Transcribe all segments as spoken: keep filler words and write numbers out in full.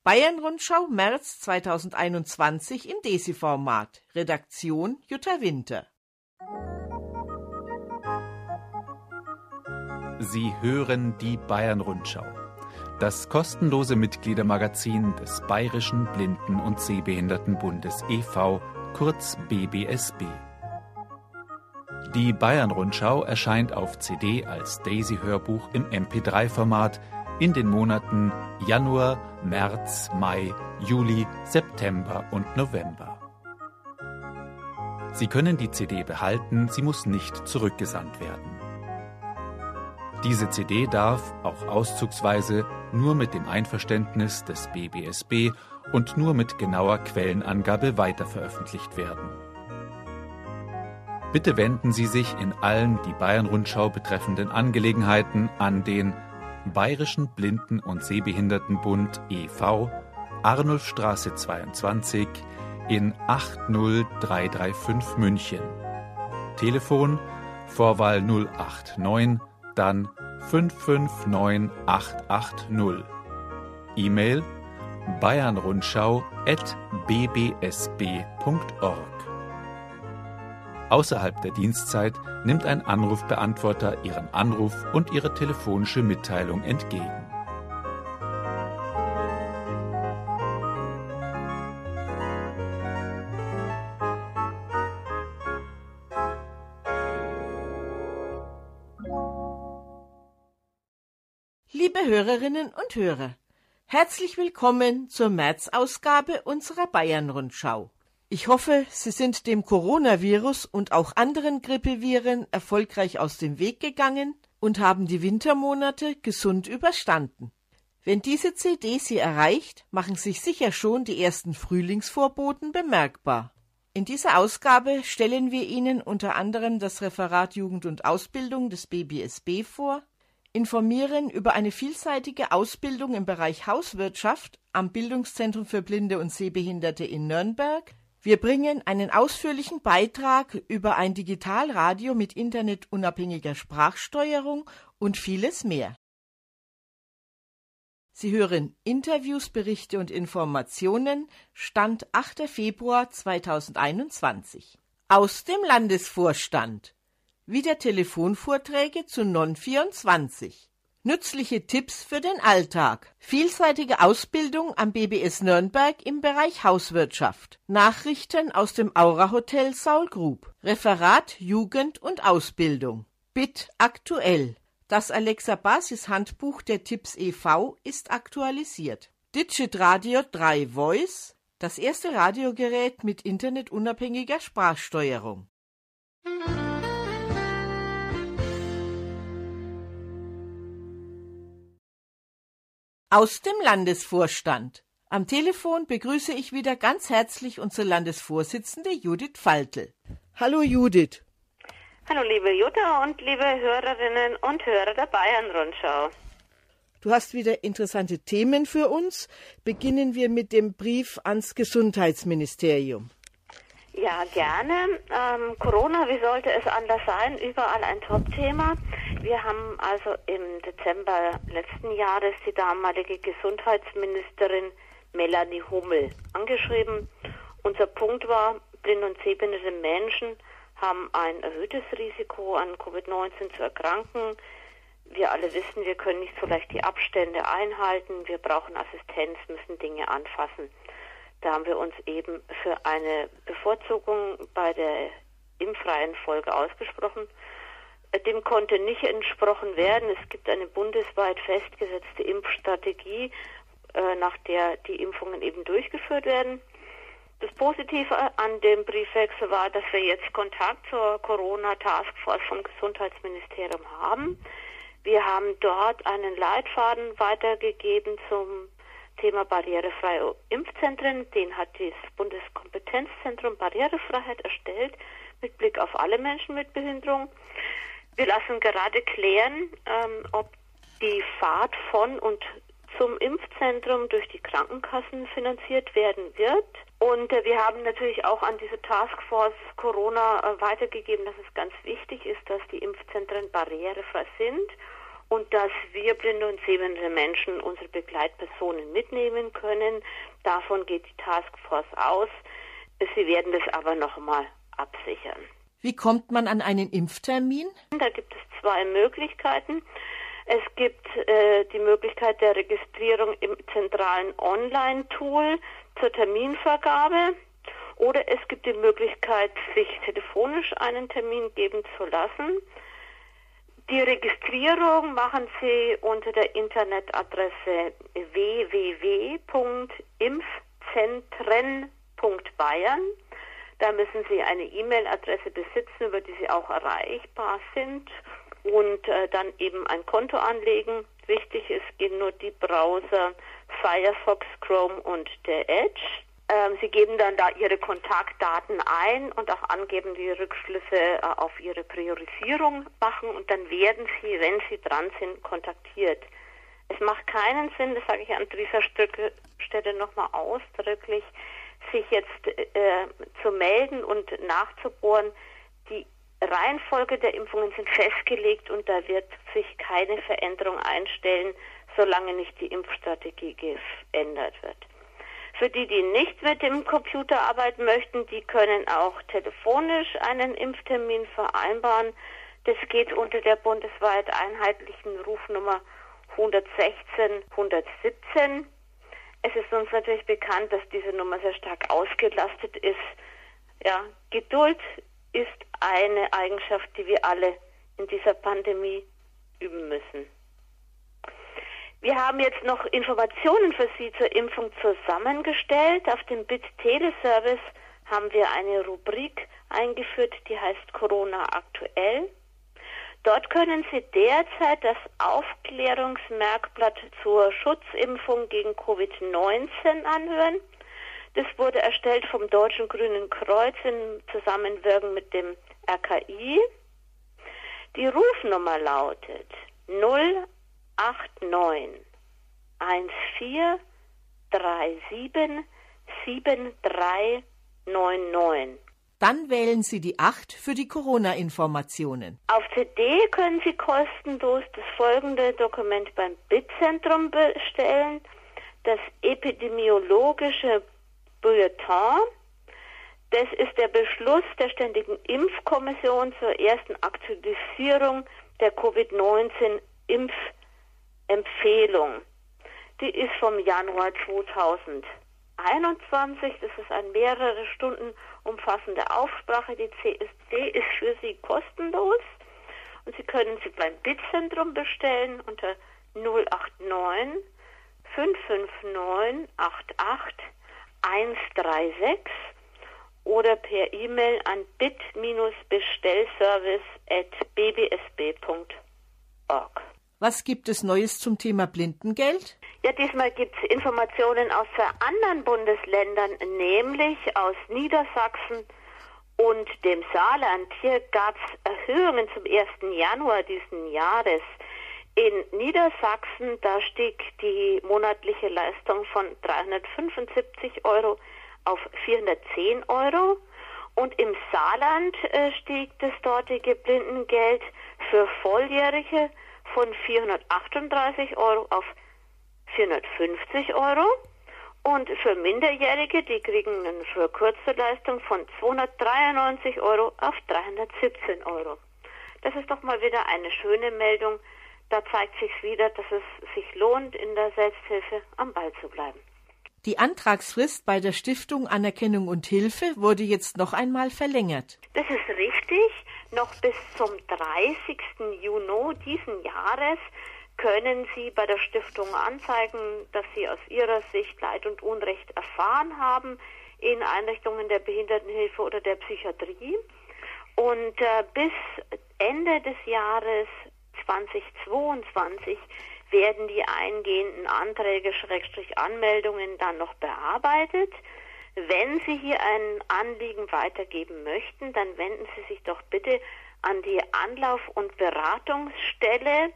Bayern-Rundschau März zweitausendeinundzwanzig im Desi-Format. Redaktion Jutta Winter. Sie hören die Bayern-Rundschau, das kostenlose Mitgliedermagazin des Bayerischen Blinden- und Sehbehindertenbundes e V, kurz B B S B. Die Bayern-Rundschau erscheint auf C D als Daisy-Hörbuch im M P drei Format in den Monaten Januar, März, Mai, Juli, September und November. Sie können die C D behalten, sie muss nicht zurückgesandt werden. Diese C D darf, auch auszugsweise, nur mit dem Einverständnis des B B S B und nur mit genauer Quellenangabe weiterveröffentlicht werden. Bitte wenden Sie sich in allen die Bayern-Rundschau betreffenden Angelegenheiten an den Bayerischen Blinden- und Sehbehindertenbund e V, Arnulfstraße zweiundzwanzig in acht null drei drei fünf München. Telefon Vorwahl null acht neun, dann fünf fünf neun acht acht null. E-Mail bayernrundschau at b b s b punkt org. Außerhalb der Dienstzeit nimmt ein Anrufbeantworter Ihren Anruf und Ihre telefonische Mitteilung entgegen. Liebe Hörerinnen und Hörer, herzlich willkommen zur März-Ausgabe unserer Bayern-Rundschau. Ich hoffe, Sie sind dem Coronavirus und auch anderen Grippeviren erfolgreich aus dem Weg gegangen und haben die Wintermonate gesund überstanden. Wenn diese C D Sie erreicht, machen sich sicher schon die ersten Frühlingsvorboten bemerkbar. In dieser Ausgabe stellen wir Ihnen unter anderem das Referat Jugend und Ausbildung des B B S B vor, informieren über eine vielseitige Ausbildung im Bereich Hauswirtschaft am Bildungszentrum für Blinde und Sehbehinderte in Nürnberg. Wir bringen einen ausführlichen Beitrag über ein Digitalradio mit internetunabhängiger Sprachsteuerung und vieles mehr. Sie hören Interviews, Berichte und Informationen, Stand achter Februar zweitausendeinundzwanzig. Aus dem Landesvorstand. Wieder Telefonvorträge zu N O N vierundzwanzig. Nützliche Tipps für den Alltag. Vielseitige Ausbildung am B B S Nürnberg im Bereich Hauswirtschaft. Nachrichten aus dem Aura Hotel Saul Grub. Referat Jugend und Ausbildung. B I T aktuell. Das Alexa Basis Handbuch der Tipps e V ist aktualisiert. Digit Radio drei Voice. Das erste Radiogerät mit internetunabhängiger Sprachsteuerung. Aus dem Landesvorstand. Am Telefon begrüße ich wieder ganz herzlich unsere Landesvorsitzende Judith Faltl. Hallo Judith. Hallo liebe Jutta und liebe Hörerinnen und Hörer der Bayern-Rundschau. Du hast wieder interessante Themen für uns. Beginnen wir mit dem Brief ans Gesundheitsministerium. Ja, gerne. Ähm, Corona, wie sollte es anders sein? Überall ein Top-Thema. Wir haben also im Dezember letzten Jahres die damalige Gesundheitsministerin Melanie Hummel angeschrieben. Unser Punkt war, blinde und sehbehinderte Menschen haben ein erhöhtes Risiko, an Covid neunzehn zu erkranken. Wir alle wissen, wir können nicht so leicht die Abstände einhalten. Wir brauchen Assistenz, müssen Dinge anfassen. Da haben wir uns eben für eine Bevorzugung bei der Impfreihenfolge ausgesprochen. Dem konnte nicht entsprochen werden. Es gibt eine bundesweit festgesetzte Impfstrategie, nach der die Impfungen eben durchgeführt werden. Das Positive an dem Briefwechsel war, dass wir jetzt Kontakt zur Corona-Taskforce vom Gesundheitsministerium haben. Wir haben dort einen Leitfaden weitergegeben zum Thema barrierefreie Impfzentren. Den hat das Bundeskompetenzzentrum Barrierefreiheit erstellt, mit Blick auf alle Menschen mit Behinderung. Wir lassen gerade klären, ähm, ob die Fahrt von und zum Impfzentrum durch die Krankenkassen finanziert werden wird. Und äh, wir haben natürlich auch an diese Taskforce Corona äh, weitergegeben, dass es ganz wichtig ist, dass die Impfzentren barrierefrei sind und dass wir blinde und sehbehinderte Menschen unsere Begleitpersonen mitnehmen können. Davon geht die Taskforce aus. Sie werden das aber nochmal absichern. Wie kommt man an einen Impftermin? Da gibt es zwei Möglichkeiten. Es gibt äh, die Möglichkeit der Registrierung im zentralen Online-Tool zur Terminvergabe oder es gibt die Möglichkeit, sich telefonisch einen Termin geben zu lassen. Die Registrierung machen Sie unter der Internetadresse w w w punkt impfzentren punkt bayern. Da müssen Sie eine E-Mail-Adresse besitzen, über die Sie auch erreichbar sind und äh, dann eben ein Konto anlegen. Wichtig ist, gehen nur die Browser Firefox, Chrome und der Edge. Ähm, Sie geben dann da Ihre Kontaktdaten ein und auch angeben, die Rückschlüsse äh, auf Ihre Priorisierung machen und dann werden Sie, wenn Sie dran sind, kontaktiert. Es macht keinen Sinn, das sage ich an dieser Stelle nochmal ausdrücklich, sich jetzt äh, zu melden und nachzubohren. Die Reihenfolge der Impfungen sind festgelegt und da wird sich keine Veränderung einstellen, solange nicht die Impfstrategie geändert wird. Für die, die nicht mit dem Computer arbeiten möchten, die können auch telefonisch einen Impftermin vereinbaren. Das geht unter der bundesweit einheitlichen Rufnummer hundertsechzehn hundertsiebzehn. Es ist uns natürlich bekannt, dass diese Nummer sehr stark ausgelastet ist. Ja, Geduld ist eine Eigenschaft, die wir alle in dieser Pandemie üben müssen. Wir haben jetzt noch Informationen für Sie zur Impfung zusammengestellt. Auf dem B I T-Teleservice haben wir eine Rubrik eingeführt, die heißt Corona aktuell. Dort können Sie derzeit das Aufklärungsmerkblatt zur Schutzimpfung gegen Covid neunzehn anhören. Das wurde erstellt vom Deutschen Grünen Kreuz im Zusammenwirken mit dem R K I. Die Rufnummer lautet null acht neun eins vier drei sieben sieben drei neun neun. Dann wählen Sie die acht für die Corona-Informationen. Auf C D können Sie kostenlos das folgende Dokument beim B I T-Zentrum bestellen. Das epidemiologische Bulletin. Das ist der Beschluss der Ständigen Impfkommission zur ersten Aktualisierung der Covid neunzehn Impfempfehlung. Die ist vom Januar zweitausendeinundzwanzig. Das ist eine mehrere Stunden umfassende Aufsprache. Die C S D ist für Sie kostenlos und Sie können sie beim B I T-Zentrum bestellen unter null acht neun fünf fünf neun acht acht eins drei sechs oder per E-Mail an bit bestellservice at b b s b punkt org. Was gibt es Neues zum Thema Blindengeld? Ja, diesmal gibt es Informationen aus zwei anderen Bundesländern, nämlich aus Niedersachsen und dem Saarland. Hier gab es Erhöhungen zum ersten Januar diesen Jahres. In Niedersachsen, da stieg die monatliche Leistung von dreihundertfünfundsiebzig Euro auf vierhundertzehn Euro und im Saarland äh, stieg das dortige Blindengeld für Volljährige von vierhundertachtunddreißig Euro auf vierhundertfünfzig Euro und für Minderjährige, die kriegen eine verkürzte Leistung von zweihundertdreiundneunzig Euro auf dreihundertsiebzehn Euro. Das ist doch mal wieder eine schöne Meldung. Da zeigt sich wieder, dass es sich lohnt, in der Selbsthilfe am Ball zu bleiben. Die Antragsfrist bei der Stiftung Anerkennung und Hilfe wurde jetzt noch einmal verlängert. Das ist richtig. Noch bis zum dreißigsten Juni diesen Jahres können Sie bei der Stiftung anzeigen, dass Sie aus Ihrer Sicht Leid und Unrecht erfahren haben in Einrichtungen der Behindertenhilfe oder der Psychiatrie. Und äh, bis Ende des Jahres zweitausendzweiundzwanzig werden die eingehenden Anträge, Schrägstrich Anmeldungen dann noch bearbeitet. Wenn Sie hier ein Anliegen weitergeben möchten, dann wenden Sie sich doch bitte an die Anlauf- und Beratungsstelle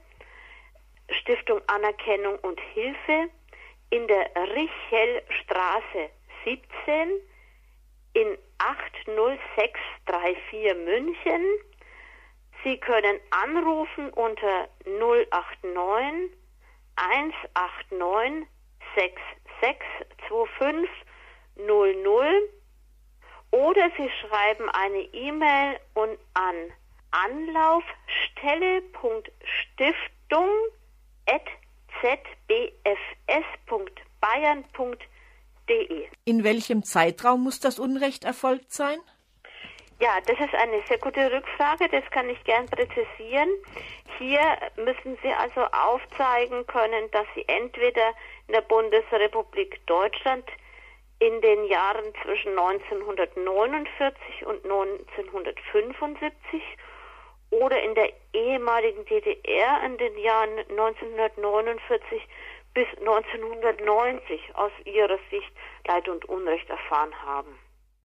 Stiftung Anerkennung und Hilfe in der Richelstraße siebzehn in acht null sechs drei vier München. Sie können anrufen unter null acht neun, eins acht neun, sechs sechs zwei fünf null null oder Sie schreiben eine E-Mail und an anlaufstelle punkt stiftung at z b f s punkt bayern punkt de. In welchem Zeitraum muss das Unrecht erfolgt sein? Ja, das ist eine sehr gute Rückfrage, das kann ich gern präzisieren. Hier müssen Sie also aufzeigen können, dass Sie entweder in der Bundesrepublik Deutschland in den Jahren zwischen neunzehnhundertneunundvierzig und neunzehnhundertfünfundsiebzig oder in der ehemaligen D D R in den Jahren neunzehnhundertneunundvierzig bis neunzehnhundertneunzig aus Ihrer Sicht Leid und Unrecht erfahren haben.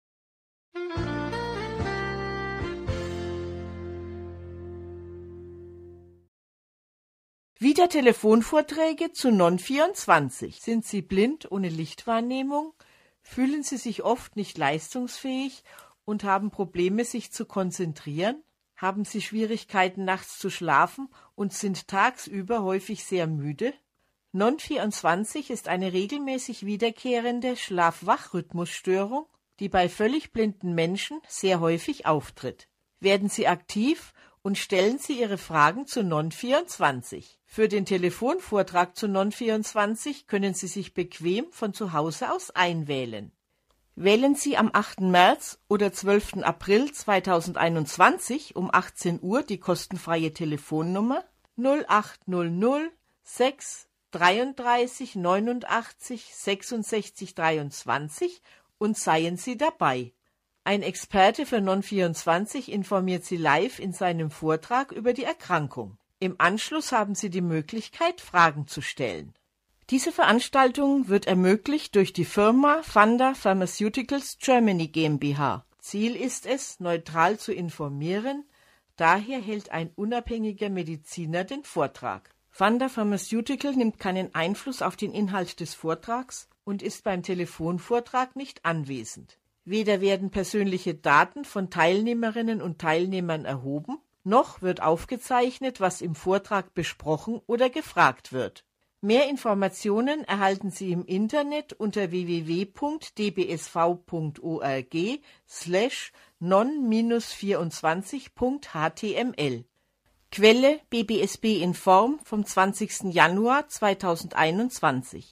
Wieder Telefonvorträge zu Non vierundzwanzig. Sind Sie blind ohne Lichtwahrnehmung? Fühlen Sie sich oft nicht leistungsfähig und haben Probleme, sich zu konzentrieren? Haben Sie Schwierigkeiten, nachts zu schlafen und sind tagsüber häufig sehr müde? Non vierundzwanzig ist eine regelmäßig wiederkehrende Schlaf-Wach-Rhythmusstörung, die bei völlig blinden Menschen sehr häufig auftritt. Werden Sie aktiv und stellen Sie Ihre Fragen zu Non vierundzwanzig. Für den Telefonvortrag zu Non vierundzwanzig können Sie sich bequem von zu Hause aus einwählen. Wählen Sie am achten März oder zwölften April zweitausendeinundzwanzig um achtzehn Uhr die kostenfreie Telefonnummer null acht null null sechs dreiunddreißig neunundachtzig sechsundsechzig dreiundzwanzig und seien Sie dabei. Ein Experte für Non vierundzwanzig informiert Sie live in seinem Vortrag über die Erkrankung. Im Anschluss haben Sie die Möglichkeit, Fragen zu stellen. Diese Veranstaltung wird ermöglicht durch die Firma Vanda Pharmaceuticals Germany GmbH. Ziel ist es, neutral zu informieren, daher hält ein unabhängiger Mediziner den Vortrag. Vanda Pharmaceutical nimmt keinen Einfluss auf den Inhalt des Vortrags und ist beim Telefonvortrag nicht anwesend. Weder werden persönliche Daten von Teilnehmerinnen und Teilnehmern erhoben, noch wird aufgezeichnet, was im Vortrag besprochen oder gefragt wird. Mehr Informationen erhalten Sie im Internet unter w w w punkt d b s v punkt org slash non vierundzwanzig punkt h t m l. Quelle B B S B Inform vom zwanzigsten Januar zweitausendeinundzwanzig.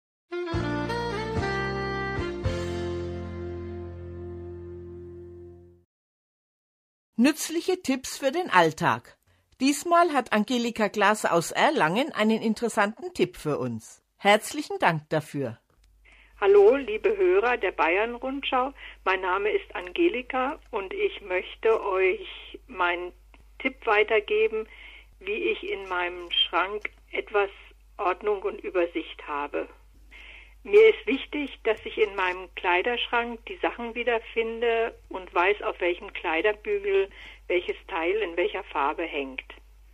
Nützliche Tipps für den Alltag. Diesmal hat Angelika Glaser aus Erlangen einen interessanten Tipp für uns. Herzlichen Dank dafür. Hallo, liebe Hörer der Bayern-Rundschau. Mein Name ist Angelika und ich möchte euch meinen Tipp weitergeben, wie ich in meinem Schrank etwas Ordnung und Übersicht habe. Mir ist wichtig, dass ich in meinem Kleiderschrank die Sachen wiederfinde und weiß, auf welchem Kleiderbügel welches Teil in welcher Farbe hängt.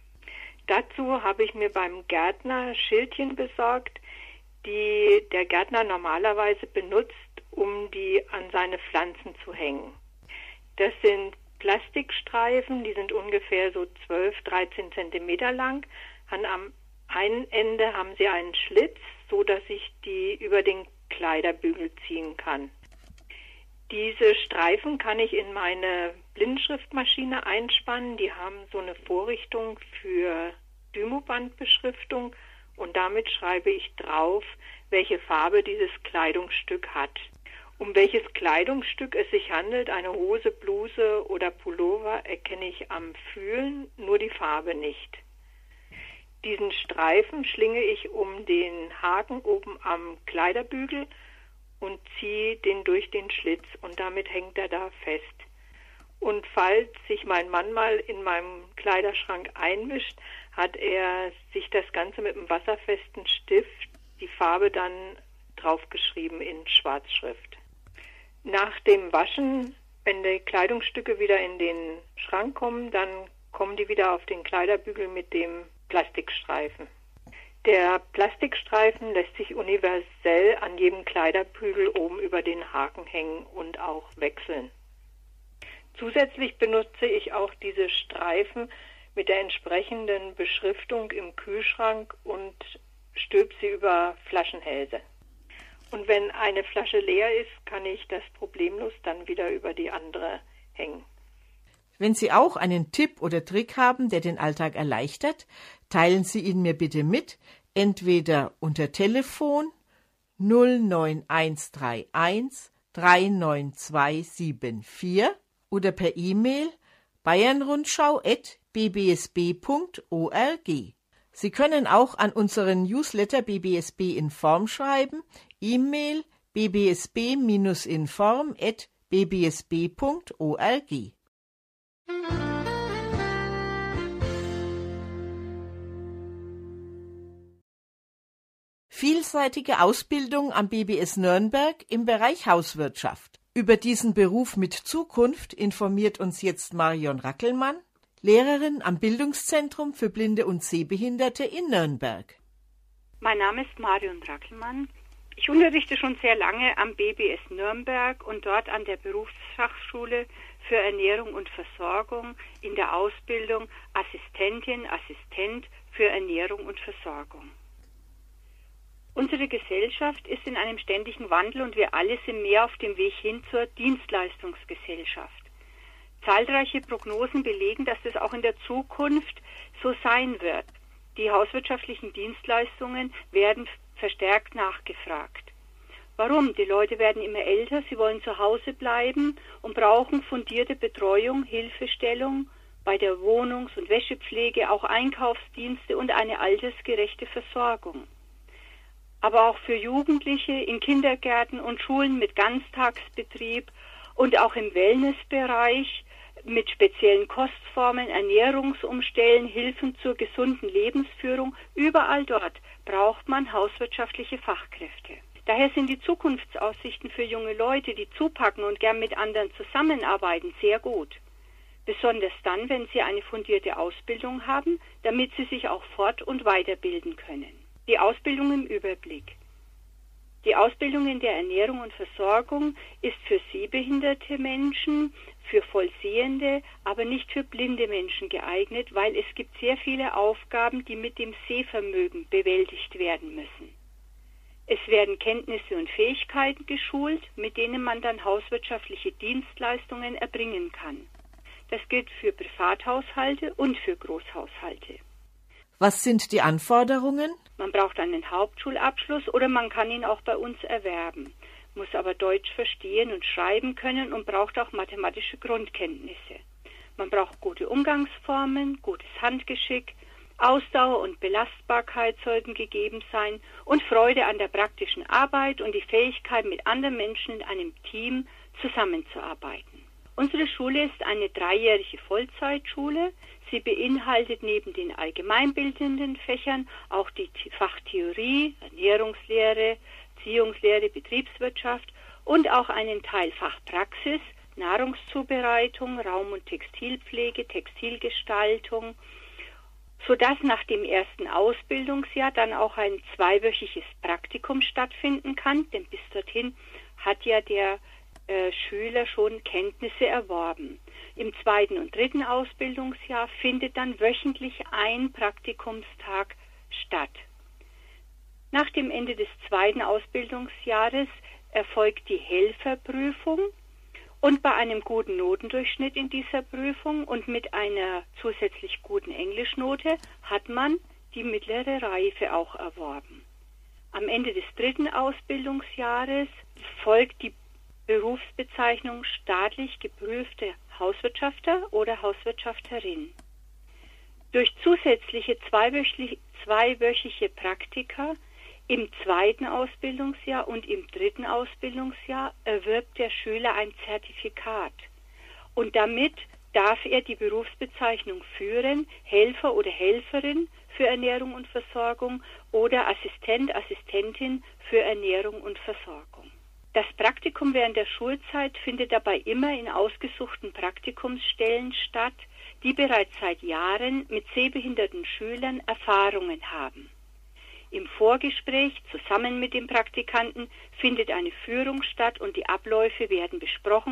Dazu habe ich mir beim Gärtner Schildchen besorgt, die der Gärtner normalerweise benutzt, um die an seine Pflanzen zu hängen. Das sind Plastikstreifen, die sind ungefähr so zwölf, dreizehn Zentimeter lang. An am einen Ende haben sie einen Schlitz, so dass ich die über den Kleiderbügel ziehen kann. Diese Streifen kann ich in meine Blindschriftmaschine einspannen. Die haben so eine Vorrichtung für Dymobandbeschriftung und damit schreibe ich drauf, welche Farbe dieses Kleidungsstück hat. Um welches Kleidungsstück es sich handelt, eine Hose, Bluse oder Pullover, erkenne ich am Fühlen, nur die Farbe nicht. Diesen Streifen schlinge ich um den Haken oben am Kleiderbügel und ziehe den durch den Schlitz und damit hängt er da fest. Und falls sich mein Mann mal in meinem Kleiderschrank einmischt, hat er sich das Ganze mit einem wasserfesten Stift, die Farbe dann draufgeschrieben in Schwarzschrift. Nach dem Waschen, wenn die Kleidungsstücke wieder in den Schrank kommen, dann kommen die wieder auf den Kleiderbügel mit dem Plastikstreifen. Der Plastikstreifen lässt sich universell an jedem Kleiderbügel oben über den Haken hängen und auch wechseln. Zusätzlich benutze ich auch diese Streifen mit der entsprechenden Beschriftung im Kühlschrank und stülpe sie über Flaschenhälse. Und wenn eine Flasche leer ist, kann ich das problemlos dann wieder über die andere hängen. Wenn Sie auch einen Tipp oder Trick haben, der den Alltag erleichtert, teilen Sie ihn mir bitte mit, entweder unter Telefon null neun eins drei eins drei neun zwei sieben vier oder per E-Mail bayernrundschau at b b s b punkt org. Sie können auch an unseren Newsletter B B S B Inform schreiben, E-Mail b b s b inform at b b s b punkt org. Vielseitige Ausbildung am B B S Nürnberg im Bereich Hauswirtschaft. Über diesen Beruf mit Zukunft informiert uns jetzt Marion Rackelmann, Lehrerin am Bildungszentrum für Blinde und Sehbehinderte in Nürnberg. Mein Name ist Marion Rackelmann. Ich unterrichte schon sehr lange am B B S Nürnberg und dort an der Berufsfachschule für Ernährung und Versorgung in der Ausbildung Assistentin, Assistent für Ernährung und Versorgung. Unsere Gesellschaft ist in einem ständigen Wandel und wir alle sind mehr auf dem Weg hin zur Dienstleistungsgesellschaft. Zahlreiche Prognosen belegen, dass das auch in der Zukunft so sein wird. Die hauswirtschaftlichen Dienstleistungen werden verstärkt nachgefragt. Warum? Die Leute werden immer älter, sie wollen zu Hause bleiben und brauchen fundierte Betreuung, Hilfestellung bei der Wohnungs- und Wäschepflege, auch Einkaufsdienste und eine altersgerechte Versorgung. Aber auch für Jugendliche in Kindergärten und Schulen mit Ganztagsbetrieb und auch im Wellnessbereich mit speziellen Kostformen, Ernährungsumstellen, Hilfen zur gesunden Lebensführung, überall dort braucht man hauswirtschaftliche Fachkräfte. Daher sind die Zukunftsaussichten für junge Leute, die zupacken und gern mit anderen zusammenarbeiten, sehr gut. Besonders dann, wenn sie eine fundierte Ausbildung haben, damit sie sich auch fort- und weiterbilden können. Die Ausbildung im Überblick. Die Ausbildung in der Ernährung und Versorgung ist für sehbehinderte Menschen, für Vollsehende, aber nicht für blinde Menschen geeignet, weil es gibt sehr viele Aufgaben, die mit dem Sehvermögen bewältigt werden müssen. Es werden Kenntnisse und Fähigkeiten geschult, mit denen man dann hauswirtschaftliche Dienstleistungen erbringen kann. Das gilt für Privathaushalte und für Großhaushalte. Was sind die Anforderungen? Man braucht einen Hauptschulabschluss oder man kann ihn auch bei uns erwerben, muss aber Deutsch verstehen und schreiben können und braucht auch mathematische Grundkenntnisse. Man braucht gute Umgangsformen, gutes Handgeschick, Ausdauer und Belastbarkeit sollten gegeben sein und Freude an der praktischen Arbeit und die Fähigkeit, mit anderen Menschen in einem Team zusammenzuarbeiten. Unsere Schule ist eine dreijährige Vollzeitschule. Sie beinhaltet neben den allgemeinbildenden Fächern auch die Fachtheorie, Ernährungslehre, Erziehungslehre, Betriebswirtschaft und auch einen Teil Fachpraxis, Nahrungszubereitung, Raum- und Textilpflege, Textilgestaltung, sodass nach dem ersten Ausbildungsjahr dann auch ein zweiwöchiges Praktikum stattfinden kann, denn bis dorthin hat ja der äh, Schüler schon Kenntnisse erworben. Im zweiten und dritten Ausbildungsjahr findet dann wöchentlich ein Praktikumstag statt. Nach dem Ende des zweiten Ausbildungsjahres erfolgt die Helferprüfung und bei einem guten Notendurchschnitt in dieser Prüfung und mit einer zusätzlich guten Englischnote hat man die mittlere Reife auch erworben. Am Ende des dritten Ausbildungsjahres folgt die Berufsbezeichnung staatlich geprüfte Hauswirtschafter oder Hauswirtschafterin. Durch zusätzliche zweiwöchige Praktika im zweiten Ausbildungsjahr und im dritten Ausbildungsjahr erwirbt der Schüler ein Zertifikat und damit darf er die Berufsbezeichnung führen, Helfer oder Helferin für Ernährung und Versorgung oder Assistent, Assistentin für Ernährung und Versorgung. Das Praktikum während der Schulzeit findet dabei immer in ausgesuchten Praktikumsstellen statt, die bereits seit Jahren mit sehbehinderten Schülern Erfahrungen haben. Im Vorgespräch zusammen mit dem Praktikanten findet eine Führung statt und die Abläufe werden besprochen,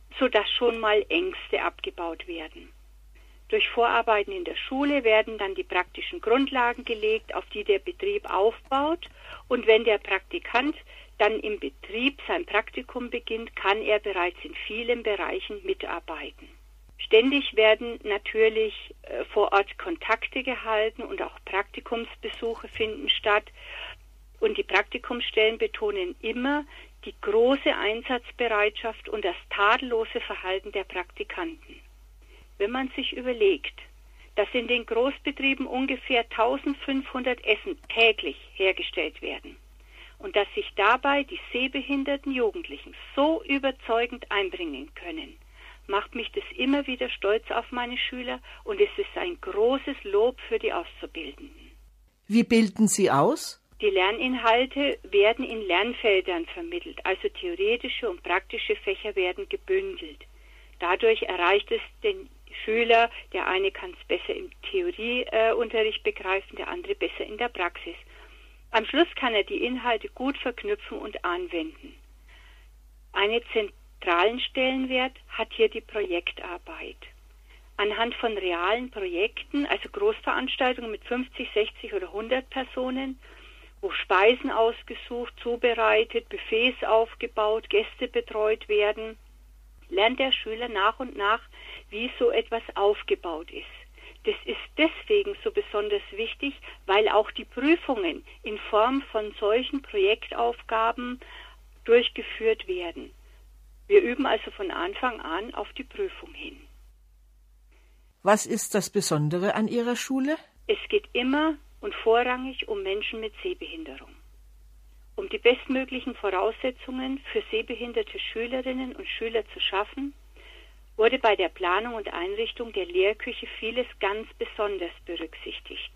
sodass schon mal Ängste abgebaut werden. Durch Vorarbeiten in der Schule werden dann die praktischen Grundlagen gelegt, auf die der Betrieb aufbaut. Und wenn der Praktikant dann im Betrieb sein Praktikum beginnt, kann er bereits in vielen Bereichen mitarbeiten. Ständig werden natürlich äh, vor Ort Kontakte gehalten und auch Praktikumsbesuche finden statt. Und die Praktikumsstellen betonen immer die große Einsatzbereitschaft und das tadellose Verhalten der Praktikanten. Wenn man sich überlegt, dass in den Großbetrieben ungefähr eintausendfünfhundert Essen täglich hergestellt werden und dass sich dabei die sehbehinderten Jugendlichen so überzeugend einbringen können, macht mich das immer wieder stolz auf meine Schüler und es ist ein großes Lob für die Auszubildenden. Wie bilden Sie aus? Die Lerninhalte werden in Lernfeldern vermittelt, also theoretische und praktische Fächer werden gebündelt. Dadurch erreicht es den Schüler, der eine kann es besser im Theorieunterricht äh, begreifen, der andere besser in der Praxis. Am Schluss kann er die Inhalte gut verknüpfen und anwenden. Einen zentralen Stellenwert hat hier die Projektarbeit. Anhand von realen Projekten, also Großveranstaltungen mit fünfzig, sechzig oder hundert Personen, wo Speisen ausgesucht, zubereitet, Buffets aufgebaut, Gäste betreut werden, lernt der Schüler nach und nach, wie so etwas aufgebaut ist. Das ist deswegen so besonders wichtig, weil auch die Prüfungen in Form von solchen Projektaufgaben durchgeführt werden. Wir üben also von Anfang an auf die Prüfung hin. Was ist das Besondere an Ihrer Schule? Es geht immer und vorrangig um Menschen mit Sehbehinderung. Um die bestmöglichen Voraussetzungen für sehbehinderte Schülerinnen und Schüler zu schaffen, wurde bei der Planung und Einrichtung der Lehrküche vieles ganz besonders berücksichtigt.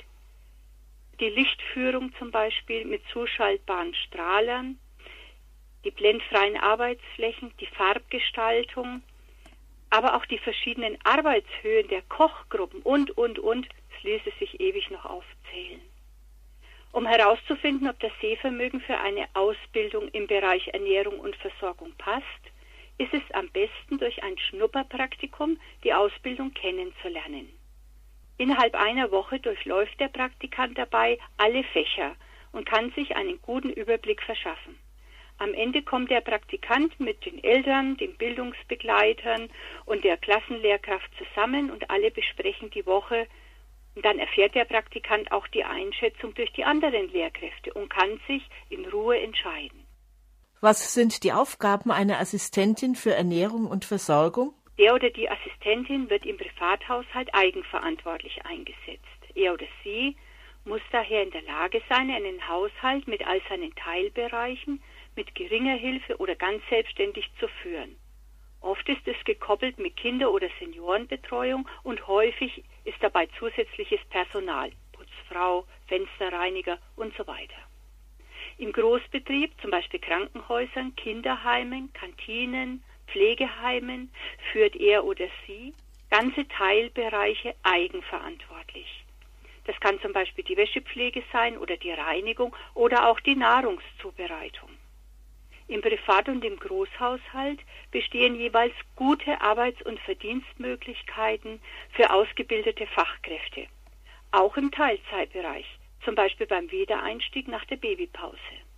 Die Lichtführung zum Beispiel mit zuschaltbaren Strahlern, die blendfreien Arbeitsflächen, die Farbgestaltung, aber auch die verschiedenen Arbeitshöhen der Kochgruppen und, und, und, es ließe sich ewig noch aufzählen. Um herauszufinden, ob das Sehvermögen für eine Ausbildung im Bereich Ernährung und Versorgung passt, ist es am besten, durch ein Schnupperpraktikum die Ausbildung kennenzulernen. Innerhalb einer Woche durchläuft der Praktikant dabei alle Fächer und kann sich einen guten Überblick verschaffen. Am Ende kommt der Praktikant mit den Eltern, den Bildungsbegleitern und der Klassenlehrkraft zusammen und alle besprechen die Woche. Und dann erfährt der Praktikant auch die Einschätzung durch die anderen Lehrkräfte und kann sich in Ruhe entscheiden. Was sind die Aufgaben einer Assistentin für Ernährung und Versorgung? Der oder die Assistentin wird im Privathaushalt eigenverantwortlich eingesetzt. Er oder sie muss daher in der Lage sein, einen Haushalt mit all seinen Teilbereichen mit geringer Hilfe oder ganz selbstständig zu führen. Oft ist es gekoppelt mit Kinder- oder Seniorenbetreuung und häufig ist dabei zusätzliches Personal, Putzfrau, Fensterreiniger und so weiter. Im Großbetrieb, zum Beispiel Krankenhäusern, Kinderheimen, Kantinen, Pflegeheimen, führt er oder sie ganze Teilbereiche eigenverantwortlich. Das kann zum Beispiel die Wäschepflege sein oder die Reinigung oder auch die Nahrungszubereitung. Im Privat- und im Großhaushalt bestehen jeweils gute Arbeits- und Verdienstmöglichkeiten für ausgebildete Fachkräfte, auch im Teilzeitbereich, zum Beispiel beim Wiedereinstieg nach der Babypause.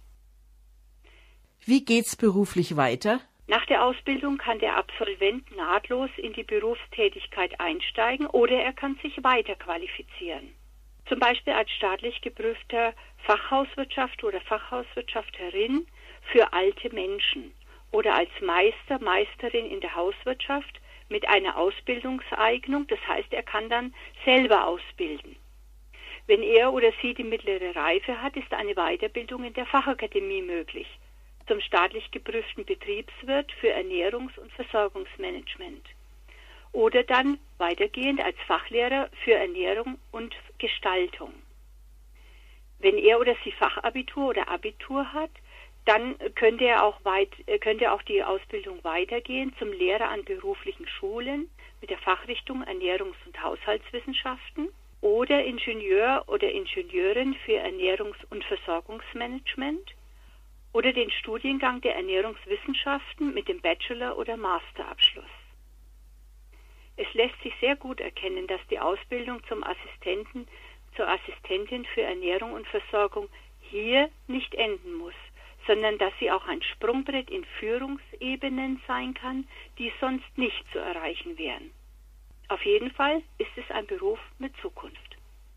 Wie geht's beruflich weiter? Nach der Ausbildung kann der Absolvent nahtlos in die Berufstätigkeit einsteigen oder er kann sich weiterqualifizieren. Zum Beispiel als staatlich geprüfter Fachhauswirtschaft oder Fachhauswirtschafterin für alte Menschen oder als Meister, Meisterin in der Hauswirtschaft mit einer Ausbildungseignung, das heißt, er kann dann selber ausbilden. Wenn er oder sie die mittlere Reife hat, ist eine Weiterbildung in der Fachakademie möglich, zum staatlich geprüften Betriebswirt für Ernährungs- und Versorgungsmanagement. Oder dann weitergehend als Fachlehrer für Ernährung und Gestaltung. Wenn er oder sie Fachabitur oder Abitur hat, dann könnte er auch weit, könnte auch die Ausbildung weitergehen zum Lehrer an beruflichen Schulen mit der Fachrichtung Ernährungs- und Haushaltswissenschaften oder Ingenieur oder Ingenieurin für Ernährungs- und Versorgungsmanagement oder den Studiengang der Ernährungswissenschaften mit dem Bachelor- oder Masterabschluss. Es lässt sich sehr gut erkennen, dass die Ausbildung zum Assistenten, zur Assistentin für Ernährung und Versorgung hier nicht enden muss, sondern dass sie auch ein Sprungbrett in Führungsebenen sein kann, die sonst nicht zu erreichen wären. Auf jeden Fall ist es ein Beruf mit Zukunft.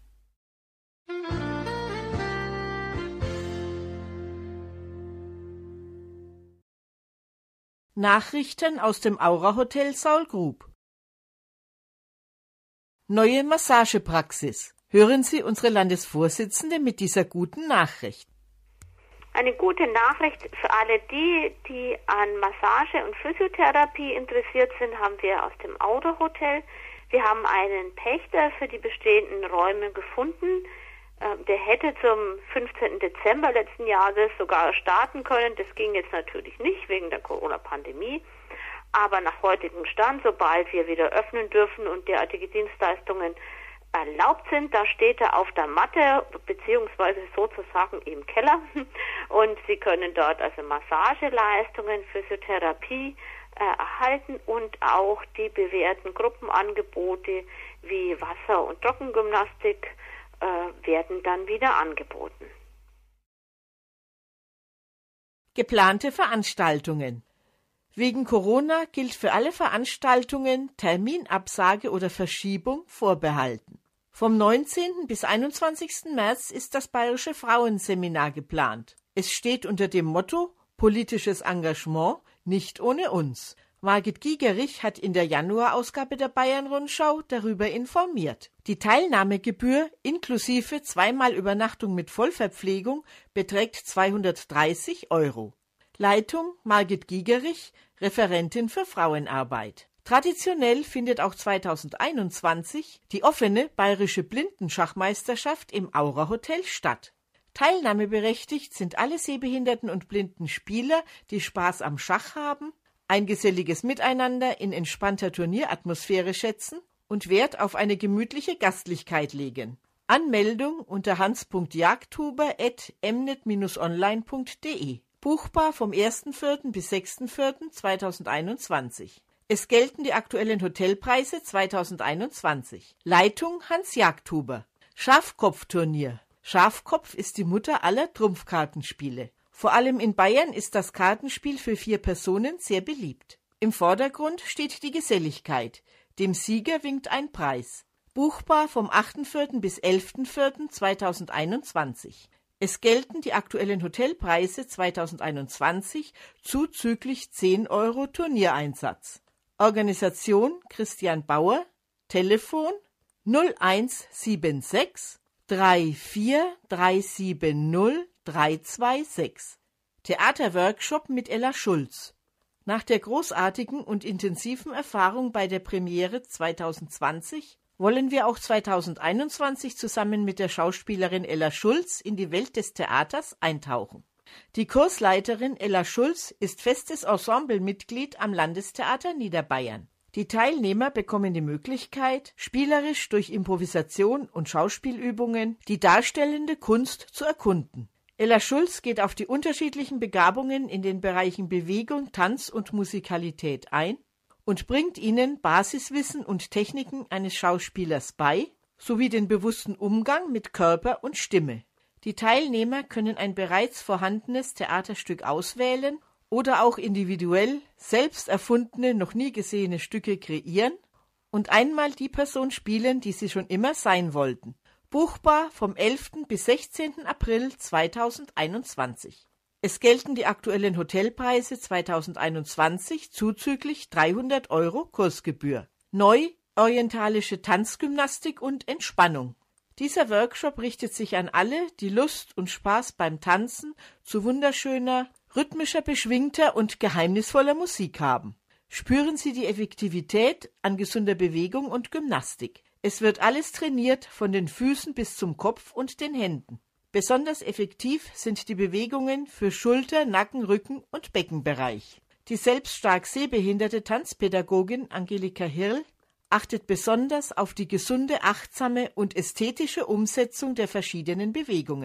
Nachrichten aus dem Aura-Hotel Saulgrub. Neue Massagepraxis. Hören Sie unsere Landesvorsitzende mit dieser guten Nachricht. Eine gute Nachricht für alle die, die an Massage und Physiotherapie interessiert sind, haben wir aus dem Aura-Hotel. Wir haben einen Pächter für die bestehenden Räume gefunden. Der hätte zum fünfzehnten Dezember letzten Jahres sogar starten können. Das ging jetzt natürlich nicht wegen der Corona-Pandemie. Aber nach heutigem Stand, sobald wir wieder öffnen dürfen und derartige Dienstleistungen erlaubt sind, da steht er auf der Matte, beziehungsweise sozusagen im Keller. Und Sie können dort also Massageleistungen, Physiotherapie äh, erhalten und auch die bewährten Gruppenangebote wie Wasser- und Trockengymnastik äh, werden dann wieder angeboten. Geplante Veranstaltungen. Wegen Corona gilt für alle Veranstaltungen Terminabsage oder Verschiebung vorbehalten. Vom neunzehnten bis einundzwanzigsten März ist das Bayerische Frauenseminar geplant. Es steht unter dem Motto Politisches Engagement nicht ohne uns. Margit Giegerich hat in der Januarausgabe der Bayern-Rundschau darüber informiert. Die Teilnahmegebühr inklusive zweimal Übernachtung mit Vollverpflegung beträgt zweihundertdreißig Euro. Leitung Margit Giegerich, Referentin für Frauenarbeit. Traditionell findet auch zweitausendeinundzwanzig die offene bayerische Blindenschachmeisterschaft im Aura-Hotel statt. Teilnahmeberechtigt sind alle sehbehinderten und blinden Spieler, die Spaß am Schach haben, ein geselliges Miteinander in entspannter Turnieratmosphäre schätzen und Wert auf eine gemütliche Gastlichkeit legen. Anmeldung unter hans punkt jagdhuber at emnet dash online punkt de. Buchbar vom ersten vierten bis sechsten vierten zweitausendeinundzwanzig. Es gelten die aktuellen Hotelpreise zweitausendeinundzwanzig. Leitung Hans Jagdhuber. Schafkopfturnier. Schafkopf ist die Mutter aller Trumpfkartenspiele. Vor allem in Bayern ist das Kartenspiel für vier Personen sehr beliebt. Im Vordergrund steht die Geselligkeit. Dem Sieger winkt ein Preis. Buchbar vom achten vierten bis elften vierten zweitausendeinundzwanzig. Es gelten die aktuellen Hotelpreise zweitausendeinundzwanzig zuzüglich zehn Euro Turniereinsatz. Organisation Christian Bauer, Telefon null eins sieben sechs drei vier drei sieben null drei zwei sechs. Theaterworkshop mit Ella Schulz. Nach der großartigen und intensiven Erfahrung bei der Premiere zweitausendzwanzig wollen wir auch zweitausendeinundzwanzig zusammen mit der Schauspielerin Ella Schulz in die Welt des Theaters eintauchen. Die Kursleiterin Ella Schulz ist festes Ensemblemitglied am Landestheater Niederbayern. Die Teilnehmer bekommen die Möglichkeit, spielerisch durch Improvisation und Schauspielübungen die darstellende Kunst zu erkunden. Ella Schulz geht auf die unterschiedlichen Begabungen in den Bereichen Bewegung, Tanz und Musikalität ein und bringt ihnen Basiswissen und Techniken eines Schauspielers bei, sowie den bewussten Umgang mit Körper und Stimme. Die Teilnehmer können ein bereits vorhandenes Theaterstück auswählen oder auch individuell selbst erfundene, noch nie gesehene Stücke kreieren und einmal die Person spielen, die sie schon immer sein wollten. Buchbar vom elften bis sechzehnten April zweitausendeinundzwanzig. Es gelten die aktuellen Hotelpreise zweitausendeinundzwanzig zuzüglich dreihundert Euro Kursgebühr. Neu orientalische Tanzgymnastik und Entspannung. Dieser Workshop richtet sich an alle, die Lust und Spaß beim Tanzen zu wunderschöner, rhythmischer, beschwingter und geheimnisvoller Musik haben. Spüren Sie die Effektivität an gesunder Bewegung und Gymnastik. Es wird alles trainiert, von den Füßen bis zum Kopf und den Händen. Besonders effektiv sind die Bewegungen für Schulter-, Nacken-, Rücken- und Beckenbereich. Die selbst stark sehbehinderte Tanzpädagogin Angelika Hirl achtet besonders auf die gesunde, achtsame und ästhetische Umsetzung der verschiedenen Bewegungen.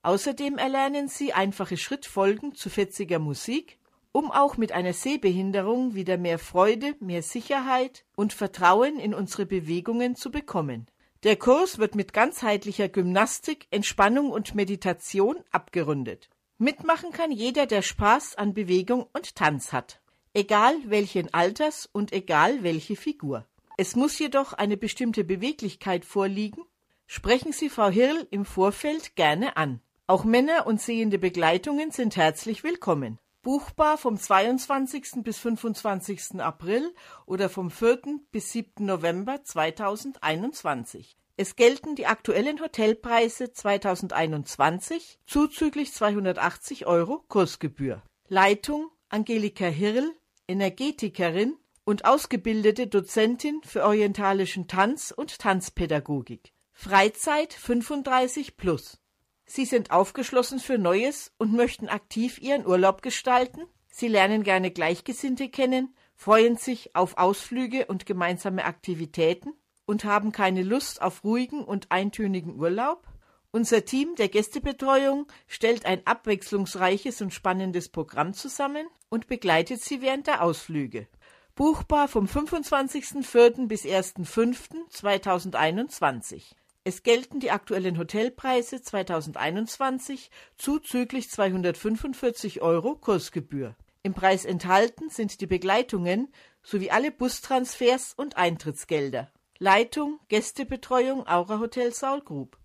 Außerdem erlernen Sie einfache Schrittfolgen zu fetziger Musik, um auch mit einer Sehbehinderung wieder mehr Freude, mehr Sicherheit und Vertrauen in unsere Bewegungen zu bekommen. Der Kurs wird mit ganzheitlicher Gymnastik, Entspannung und Meditation abgerundet. Mitmachen kann jeder, der Spaß an Bewegung und Tanz hat. Egal welchen Alters und egal welche Figur. Es muss jedoch eine bestimmte Beweglichkeit vorliegen. Sprechen Sie Frau Hirl im Vorfeld gerne an. Auch Männer und sehende Begleitungen sind herzlich willkommen. Buchbar vom zweiundzwanzigsten bis fünfundzwanzigsten April oder vom vierten bis siebten November zweitausendeinundzwanzig. Es gelten die aktuellen Hotelpreise zweitausendeinundzwanzig zuzüglich zweihundertachtzig Euro Kursgebühr. Leitung Angelika Hirl, Energetikerin und ausgebildete Dozentin für orientalischen Tanz und Tanzpädagogik. Freizeit fünfunddreißig plus. Sie sind aufgeschlossen für Neues und möchten aktiv Ihren Urlaub gestalten? Sie lernen gerne Gleichgesinnte kennen, freuen sich auf Ausflüge und gemeinsame Aktivitäten und haben keine Lust auf ruhigen und eintönigen Urlaub? Unser Team der Gästebetreuung stellt ein abwechslungsreiches und spannendes Programm zusammen und begleitet Sie während der Ausflüge. Buchbar vom fünfundzwanzigsten vierten bis ersten fünften zweitausendeinundzwanzig. Es gelten die aktuellen Hotelpreise zweitausendeinundzwanzig zuzüglich zweihundertfünfundvierzig Euro Kursgebühr. Im Preis enthalten sind die Begleitungen sowie alle Bustransfers und Eintrittsgelder. Leitung Gästebetreuung Aura Hotel Saul Group.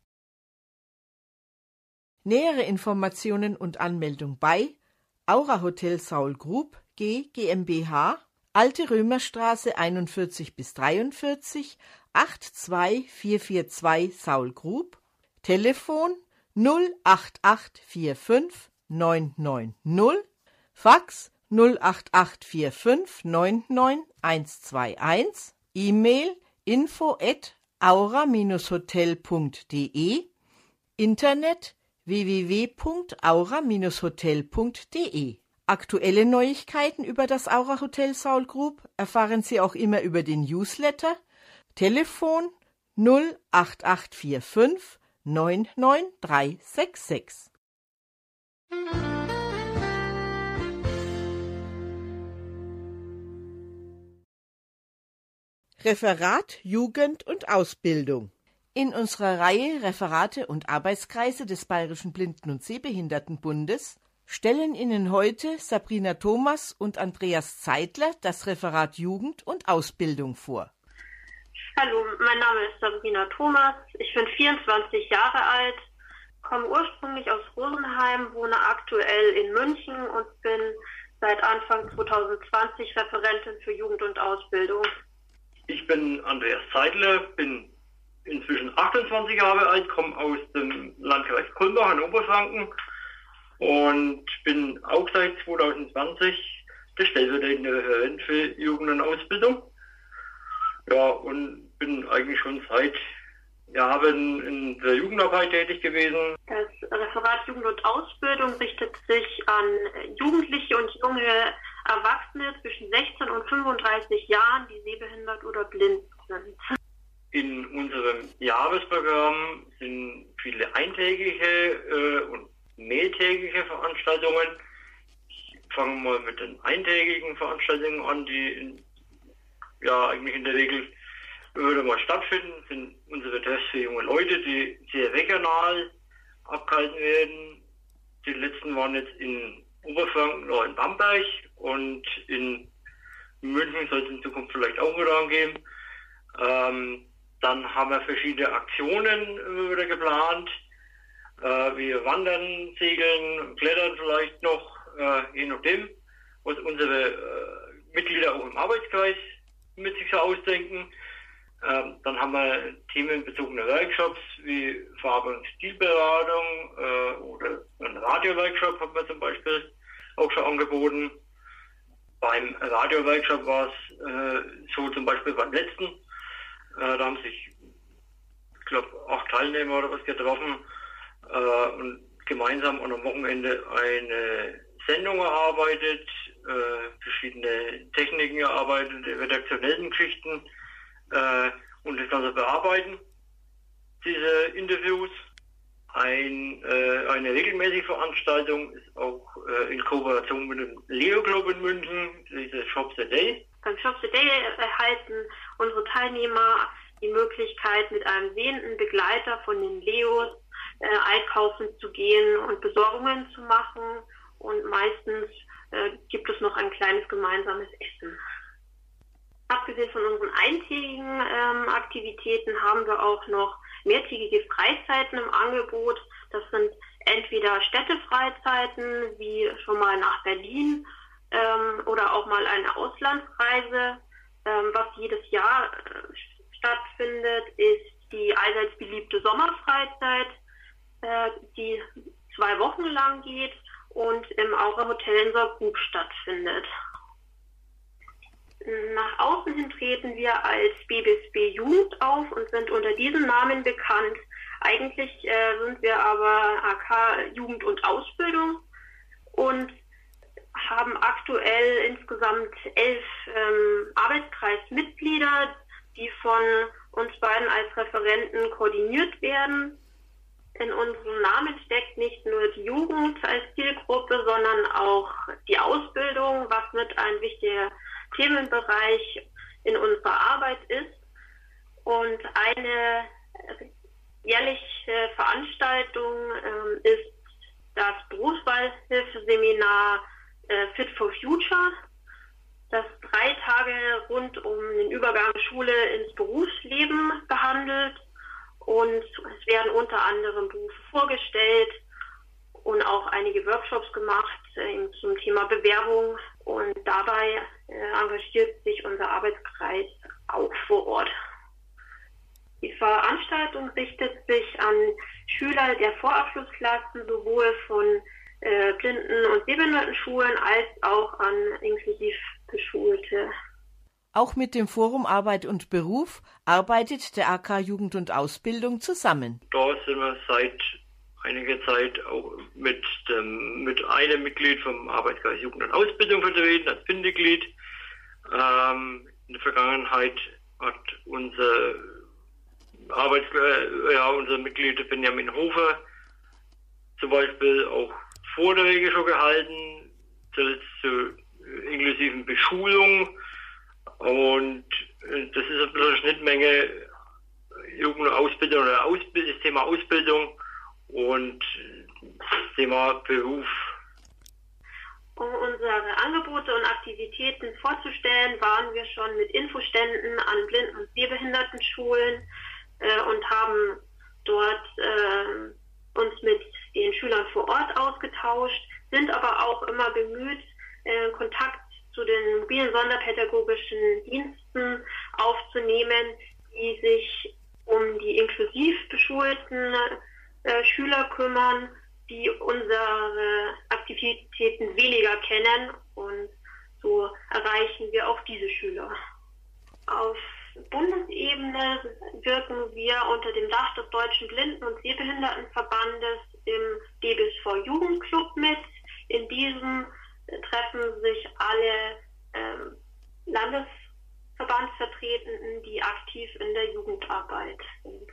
Nähere Informationen und Anmeldung bei Aura Hotel Saul Group G GmbH, Alte Römerstraße einundvierzig bis dreiundvierzig, acht zwei vier vier zwei Saul Group, Telefon null acht acht vier fünf neun neun null, Fax null acht acht vier fünf neun neun eins zwei eins, E-Mail info at aura hotel punkt de, Internet w w w punkt aura hotel punkt de. Aktuelle Neuigkeiten über das Aura Hotel Saul Group erfahren Sie auch immer über den Newsletter. Telefon null acht acht vier fünf neun neun drei sechs sechs. Referat Jugend und Ausbildung. In unserer Reihe Referate und Arbeitskreise des Bayerischen Blinden- und Sehbehindertenbundes stellen Ihnen heute Sabrina Thomas und Andreas Zeitler das Referat Jugend und Ausbildung vor. Hallo, mein Name ist Sabrina Thomas, ich bin vierundzwanzig Jahre alt, komme ursprünglich aus Rosenheim, wohne aktuell in München und bin seit Anfang zweitausendzwanzig Referentin für Jugend und Ausbildung. Ich bin Andreas Zeitler, bin inzwischen achtundzwanzig Jahre alt, komme aus dem Landkreis Kulmbach in Oberfranken und bin auch seit zweitausendzwanzig der stellvertretende Referent für Jugend und Ausbildung. Ja, und bin eigentlich schon seit Jahren in der Jugendarbeit tätig gewesen. Das Referat Jugend und Ausbildung richtet sich an Jugendliche und junge Erwachsene zwischen sechzehn und fünfunddreißig Jahren, die sehbehindert oder blind sind. In unserem Jahresprogramm sind viele eintägige äh, und mehrtägige Veranstaltungen. Ich fange mal mit den eintägigen Veranstaltungen an, die in, ja eigentlich in der Regel würde mal stattfinden. Das sind unsere Tests für junge Leute, die sehr regional abgehalten werden. Die letzten waren jetzt in Oberfranken oder in Bamberg und in München soll es in Zukunft vielleicht auch wieder angeben. Ähm, dann haben wir verschiedene Aktionen wieder geplant. Äh, wir wandern, segeln, klettern vielleicht noch, äh, je nachdem, was unsere äh, Mitglieder auch im Arbeitskreis mit sich so ausdenken. Ähm, dann haben wir themenbezogene Workshops wie Farbe- und Stilberatung äh, oder einen Radio-Workshop haben wir zum Beispiel auch schon angeboten. Beim Radio-Workshop war es äh, so zum Beispiel beim letzten, äh, da haben sich, ich glaube, acht Teilnehmer oder was getroffen äh, und gemeinsam an einem Wochenende eine Sendung erarbeitet, äh, verschiedene Techniken erarbeitet, redaktionellen Geschichten äh, und das Ganze bearbeiten, diese Interviews. Ein, äh, eine regelmäßige Veranstaltung ist auch äh, in Kooperation mit dem Leo Club in München, dieses Shop the Day. Beim Shop the Day erhalten unsere Teilnehmer die Möglichkeit, mit einem sehenden Begleiter von den Leos äh, einkaufen zu gehen und Besorgungen zu machen. Und meistens äh, gibt es noch ein kleines gemeinsames Essen. Abgesehen von unseren eintägigen ähm, Aktivitäten haben wir auch noch mehrtägige Freizeiten im Angebot. Das sind entweder Städtefreizeiten, wie schon mal nach Berlin, ähm, oder auch mal eine Auslandsreise. Ähm, was jedes Jahr äh, stattfindet, ist die allseits beliebte Sommerfreizeit, äh, die zwei Wochen lang geht und im Aura Hotel in Saarbrück stattfindet. Nach außen hin treten wir als B B S B Jugend auf und sind unter diesem Namen bekannt. Eigentlich äh, sind wir aber A K Jugend und Ausbildung und haben aktuell insgesamt elf ähm, Arbeitskreismitglieder, die von uns beiden als Referenten koordiniert werden. In unserem Namen steckt nicht nur die Jugend als Zielgruppe, sondern auch die Ausbildung, was mit ein wichtiger Themenbereich in unserer Arbeit ist. Und eine jährliche Veranstaltung äh, ist das Berufswahlhilfeseminar äh, Fit for Future, das drei Tage rund um den Übergang Schule ins Berufsleben behandelt. Und es werden unter anderem Berufe vorgestellt und auch einige Workshops gemacht äh, zum Thema Bewerbung. Und dabei äh, engagiert sich unser Arbeitskreis auch vor Ort. Die Veranstaltung richtet sich an Schüler der Vorabschlussklassen, sowohl von äh, Blinden- und Sehbehindertenschulen als auch an inklusiv Beschulte. Auch mit dem Forum Arbeit und Beruf arbeitet der A K Jugend und Ausbildung zusammen. Da sind wir seit einiger Zeit auch mit dem, mit einem Mitglied vom Arbeitskreis Jugend und Ausbildung vertreten, als Bindeglied. Ähm, in der Vergangenheit hat unser Arbeitskreis, ja, unser Mitglied Benjamin Hofer zum Beispiel auch Vorträge schon gehalten, zuletzt zur inklusiven Beschulung. Und das ist ein bisschen eine Schnittmenge Jugend- und Ausbildung oder Ausbild- das Thema Ausbildung und das Thema Beruf. Um unsere Angebote und Aktivitäten vorzustellen, waren wir schon mit Infoständen an Blinden- und Sehbehindertenschulen äh, und haben dort äh, uns mit den Schülern vor Ort ausgetauscht, sind aber auch immer bemüht, äh, Kontakt zu den mobilen sonderpädagogischen Diensten aufzunehmen, die sich um die inklusiv beschulten äh, Schüler kümmern, die unsere Aktivitäten weniger kennen, und so erreichen wir auch diese Schüler. Auf Bundesebene wirken wir unter dem Dach des Deutschen Blinden- und Sehbehindertenverbandes im D B S V Jugendclub mit. In diesem treffen sich alle ähm, Landesverbandsvertretenden, die aktiv in der Jugendarbeit sind.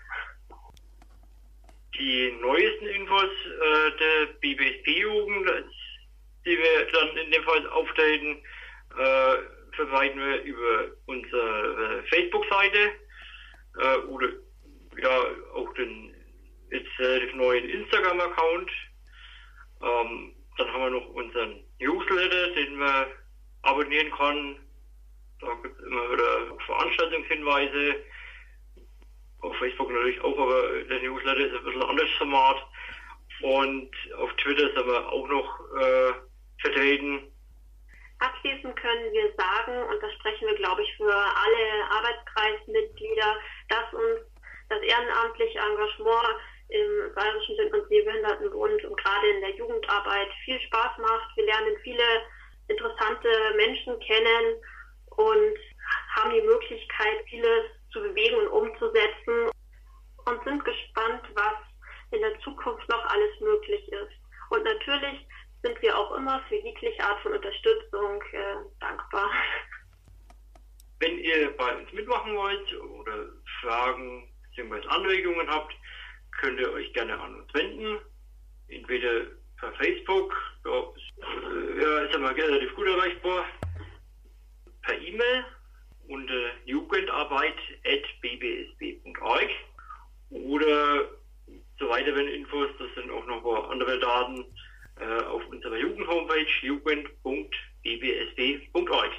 Die neuesten Infos äh, der B B S P-Jugend, die wir dann in dem Fall auftreten, äh, verbreiten wir über unsere Facebook-Seite äh, oder ja auch den jetzt äh, neuen Instagram-Account. Ähm, dann haben wir noch unseren Newsletter, den man abonnieren kann. Da gibt es immer wieder Veranstaltungshinweise. Auf Facebook natürlich auch, aber der Newsletter ist ein bisschen ein anderes Format. Und auf Twitter sind wir auch noch äh, vertreten. Abschließend können wir sagen, und das sprechen wir, glaube ich, für alle Arbeitskreismitglieder, dass uns das ehrenamtliche Engagement im Bayerischen Blinden- und Sehbehindertenbund und gerade in der Jugendarbeit viel Spaß macht. Wir lernen viele interessante Menschen kennen und haben die Möglichkeit, vieles zu bewegen und umzusetzen und sind gespannt, was in der Zukunft noch alles möglich ist. Und natürlich sind wir auch immer für jegliche Art von Unterstützung äh, dankbar. Wenn ihr bei uns mitmachen wollt oder Fragen bzw. Anregungen habt, könnt ihr euch gerne an uns wenden. Entweder per Facebook, ja, ja ist aber relativ gut erreichbar, per E-Mail unter jugendarbeit at b b s b punkt org oder so weiteren Infos, das sind auch noch ein paar andere Daten äh, auf unserer Jugend-Homepage jugend punkt b b s b punkt org.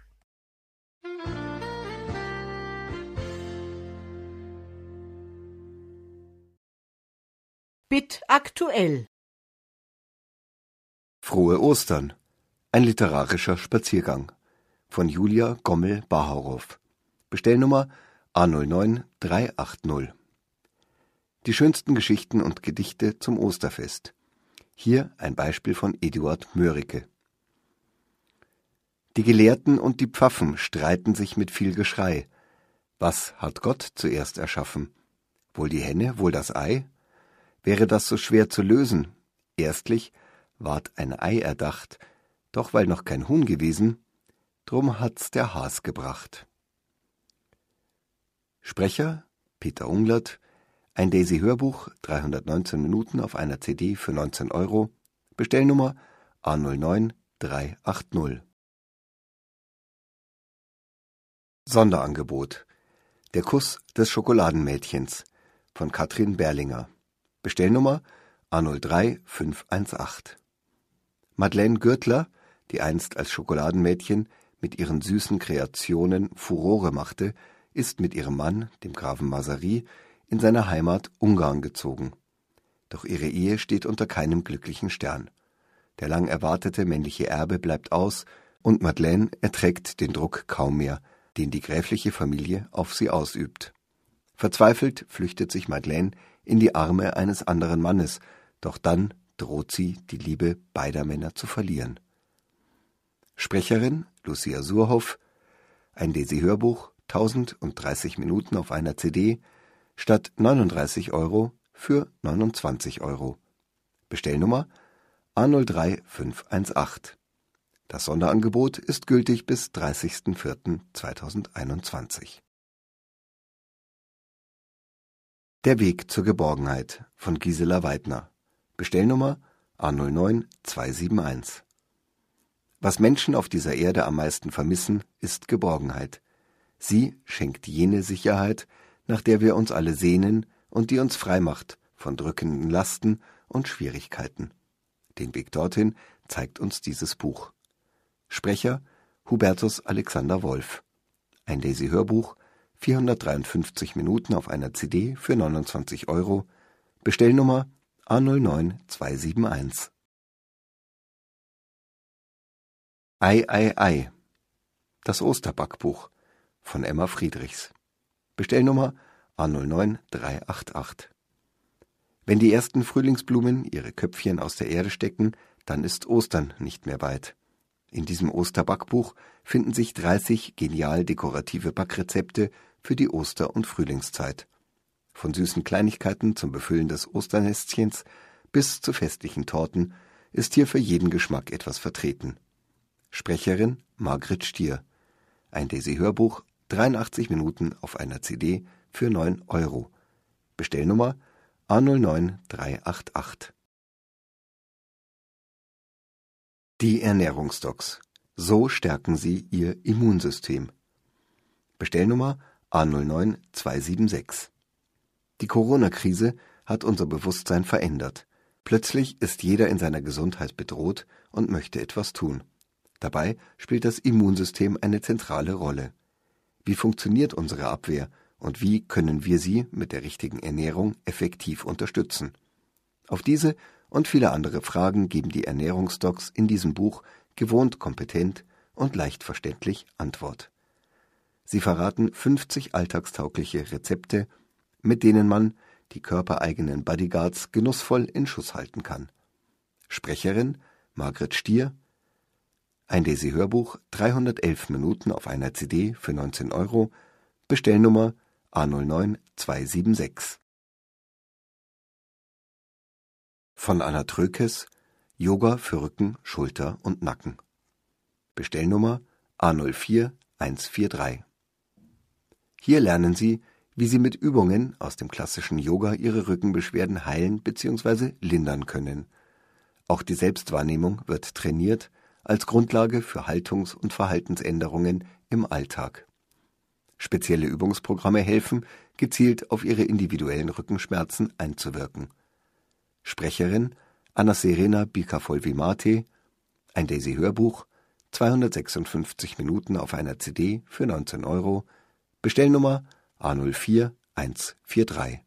Bit aktuell. Frohe Ostern. Ein literarischer Spaziergang von Julia Gommel-Bahaurow. Bestellnummer A null neun drei acht null. Die schönsten Geschichten und Gedichte zum Osterfest. Hier ein Beispiel von Eduard Mörike. Die Gelehrten und die Pfaffen streiten sich mit viel Geschrei. Was hat Gott zuerst erschaffen? Wohl die Henne, wohl das Ei? Wäre das so schwer zu lösen? Erstlich ward ein Ei erdacht, doch weil noch kein Huhn gewesen, drum hat's der Has gebracht. Sprecher Peter Unglert, ein Daisy-Hörbuch, dreihundertneunzehn Minuten auf einer C D für neunzehn Euro, Bestellnummer A null neun drei acht null. Sonderangebot: Der Kuss des Schokoladenmädchens von Katrin Berlinger. Bestellnummer A null drei fünf eins acht. Madeleine Gürtler, die einst als Schokoladenmädchen mit ihren süßen Kreationen Furore machte, ist mit ihrem Mann, dem Grafen Masary, in seine Heimat Ungarn gezogen. Doch ihre Ehe steht unter keinem glücklichen Stern. Der lang erwartete männliche Erbe bleibt aus und Madeleine erträgt den Druck kaum mehr, den die gräfliche Familie auf sie ausübt. Verzweifelt flüchtet sich Madeleine in die Arme eines anderen Mannes, doch dann droht sie, die Liebe beider Männer zu verlieren. Sprecherin Lucia Surhoff, ein Daisy-Hörbuch, tausenddreißig Minuten auf einer C D, statt neununddreißig Euro für neunundzwanzig Euro. Bestellnummer A null drei fünf eins acht. Das Sonderangebot ist gültig bis dreißigsten vierten zweitausendeinundzwanzig. Der Weg zur Geborgenheit von Gisela Weidner. Bestellnummer A null neun zwei sieben eins. Was Menschen auf dieser Erde am meisten vermissen, ist Geborgenheit. Sie schenkt jene Sicherheit, nach der wir uns alle sehnen und die uns frei macht von drückenden Lasten und Schwierigkeiten. Den Weg dorthin zeigt uns dieses Buch. Sprecher Hubertus Alexander Wolf. Ein Daisy-Hörbuch, vierhundertdreiundfünfzig Minuten auf einer C D für neunundzwanzig Euro. Bestellnummer A null neun zwei sieben eins. Ei, ei, ei. Das Osterbackbuch von Emma Friedrichs. Bestellnummer A null neun drei acht acht. Wenn die ersten Frühlingsblumen ihre Köpfchen aus der Erde stecken, dann ist Ostern nicht mehr weit. In diesem Osterbackbuch finden sich dreißig genial dekorative Backrezepte für die Oster- und Frühlingszeit. Von süßen Kleinigkeiten zum Befüllen des Osternestchens bis zu festlichen Torten ist hier für jeden Geschmack etwas vertreten. Sprecherin Margret Stier. Ein Daisy-Hörbuch, dreiundachtzig Minuten auf einer C D für neun Euro. Bestellnummer A null neun drei acht acht. Die Ernährungsdocs. So stärken Sie Ihr Immunsystem. Bestellnummer A null neun zwei sieben sechs. Die Corona-Krise hat unser Bewusstsein verändert. Plötzlich ist jeder in seiner Gesundheit bedroht und möchte etwas tun. Dabei spielt das Immunsystem eine zentrale Rolle. Wie funktioniert unsere Abwehr und wie können wir sie mit der richtigen Ernährung effektiv unterstützen? Auf diese und viele andere Fragen geben die Ernährungsdocs in diesem Buch gewohnt kompetent und leicht verständlich Antwort. Sie verraten fünfzig alltagstaugliche Rezepte, mit denen man die körpereigenen Bodyguards genussvoll in Schuss halten kann. Sprecherin Margret Stier. Ein Daisy-Hörbuch, dreihundertelf Minuten auf einer C D für neunzehn Euro. Bestellnummer A null neun zwei sieben sechs. Von Anna Trökes, Yoga für Rücken, Schulter und Nacken. Bestellnummer A null vier eins vier drei. Hier lernen Sie, wie Sie mit Übungen aus dem klassischen Yoga Ihre Rückenbeschwerden heilen bzw. lindern können. Auch die Selbstwahrnehmung wird trainiert als Grundlage für Haltungs- und Verhaltensänderungen im Alltag. Spezielle Übungsprogramme helfen, gezielt auf Ihre individuellen Rückenschmerzen einzuwirken. Sprecherin Anna Serena Bikafolvimate, ein Daisy-Hörbuch, zweihundertsechsundfünfzig Minuten auf einer C D für neunzehn Euro, Bestellnummer A null vier eins vier drei.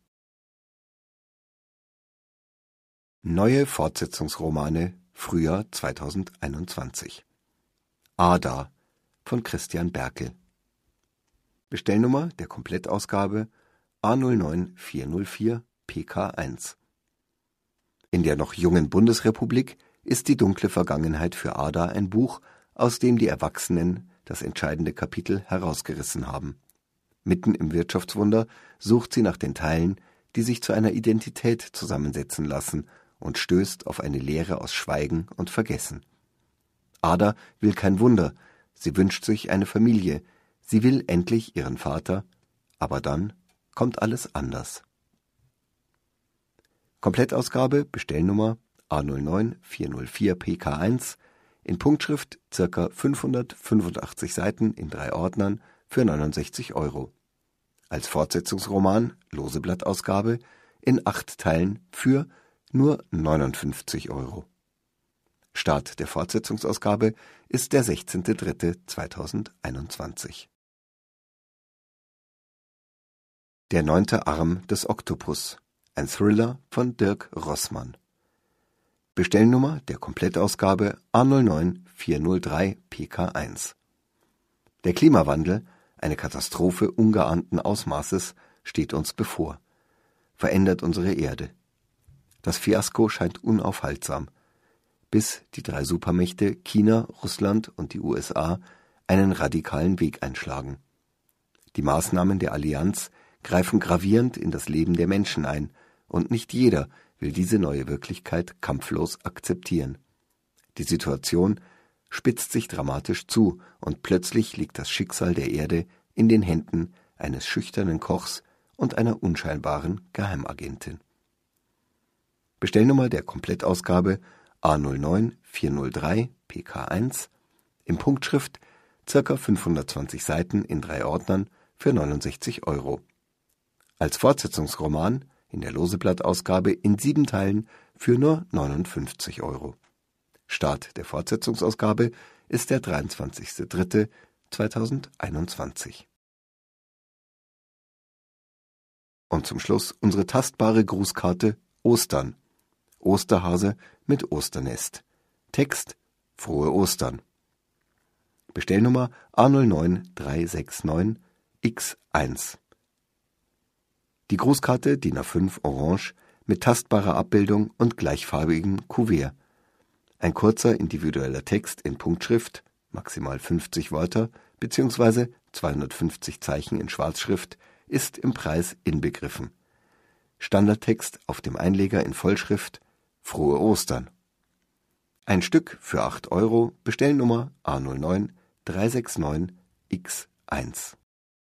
Neue Fortsetzungsromane Frühjahr zweitausendeinundzwanzig. Ada von Christian Berkel. Bestellnummer der Komplettausgabe A null neun vier null vier P K eins. In der noch jungen Bundesrepublik ist die dunkle Vergangenheit für Ada ein Buch, aus dem die Erwachsenen das entscheidende Kapitel herausgerissen haben. Mitten im Wirtschaftswunder sucht sie nach den Teilen, die sich zu einer Identität zusammensetzen lassen, und stößt auf eine Leere aus Schweigen und Vergessen. Ada will kein Wunder, sie wünscht sich eine Familie, sie will endlich ihren Vater, aber dann kommt alles anders. Komplettausgabe, Bestellnummer A null neun vier null vier P K eins, in Punktschrift ca. fünfhundertfünfundachtzig Seiten in drei Ordnern für neunundsechzig Euro. Als Fortsetzungsroman, lose Blattausgabe, in acht Teilen für nur neunundfünfzig Euro. Start der Fortsetzungsausgabe ist der sechzehnter dritter zweitausendeinundzwanzig. Der neunte Arm des Oktopus, ein Thriller von Dirk Rossmann. Bestellnummer der Komplettausgabe A null neun vier null drei P K eins. Der Klimawandel, eine Katastrophe ungeahnten Ausmaßes, steht uns bevor, verändert unsere Erde. Das Fiasko scheint unaufhaltsam, bis die drei Supermächte China, Russland und die U S A einen radikalen Weg einschlagen. Die Maßnahmen der Allianz greifen gravierend in das Leben der Menschen ein, und nicht jeder will diese neue Wirklichkeit kampflos akzeptieren. Die Situation spitzt sich dramatisch zu, und plötzlich liegt das Schicksal der Erde in den Händen eines schüchternen Kochs und einer unscheinbaren Geheimagentin. Bestellnummer der Komplettausgabe A null neun vier null drei P K eins, in Punktschrift ca. fünfhundertzwanzig Seiten in drei Ordnern für neunundsechzig Euro. Als Fortsetzungsroman in der Loseblattausgabe in sieben Teilen für nur neunundfünfzig Euro. Start der Fortsetzungsausgabe ist der dreiundzwanzigster dritter zweitausendeinundzwanzig. Und zum Schluss unsere tastbare Grußkarte Ostern. Osterhase mit Osternest. Text Frohe Ostern. Bestellnummer A null neun drei sechs neun X eins. Die Grußkarte D I N A fünf orange mit tastbarer Abbildung und gleichfarbigem Kuvert. Ein kurzer individueller Text in Punktschrift, maximal fünfzig Wörter bzw. zweihundertfünfzig Zeichen in Schwarzschrift, ist im Preis inbegriffen. Standardtext auf dem Einleger in Vollschrift Frohe Ostern. Ein Stück für acht Euro, Bestellnummer A null neun drei sechs neun X eins.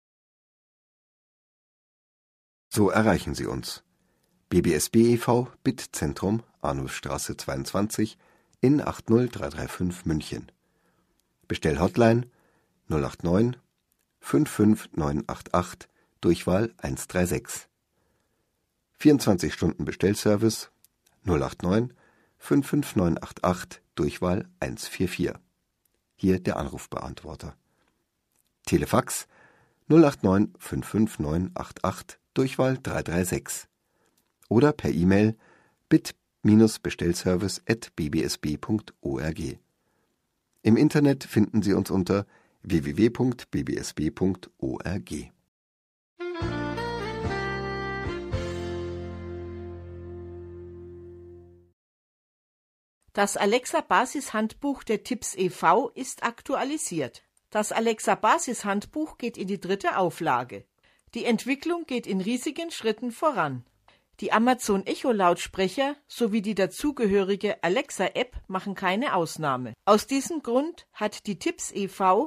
So erreichen Sie uns. B B S B e V Bitzentrum, Arnulfstraße zweiundzwanzig in acht null drei drei fünf München. Bestellhotline null acht neun fünf fünf neun acht acht, Durchwahl eins drei sechs. vierundzwanzig Stunden Bestellservice null acht neun fünf fünf neun acht acht, Durchwahl eins vier vier. Hier der Anrufbeantworter. Telefax null acht neun fünf fünf neun acht acht, Durchwahl drei drei sechs. Oder per E-Mail bit-bestellservice at b b s b punkt org. Im Internet finden Sie uns unter w w w punkt b b s b punkt org. Das Alexa-Basis-Handbuch der Tipps e V ist aktualisiert. Das Alexa-Basis-Handbuch geht in die dritte Auflage. Die Entwicklung geht in riesigen Schritten voran. Die Amazon Echo-Lautsprecher sowie die dazugehörige Alexa-App machen keine Ausnahme. Aus diesem Grund hat die Tipps e V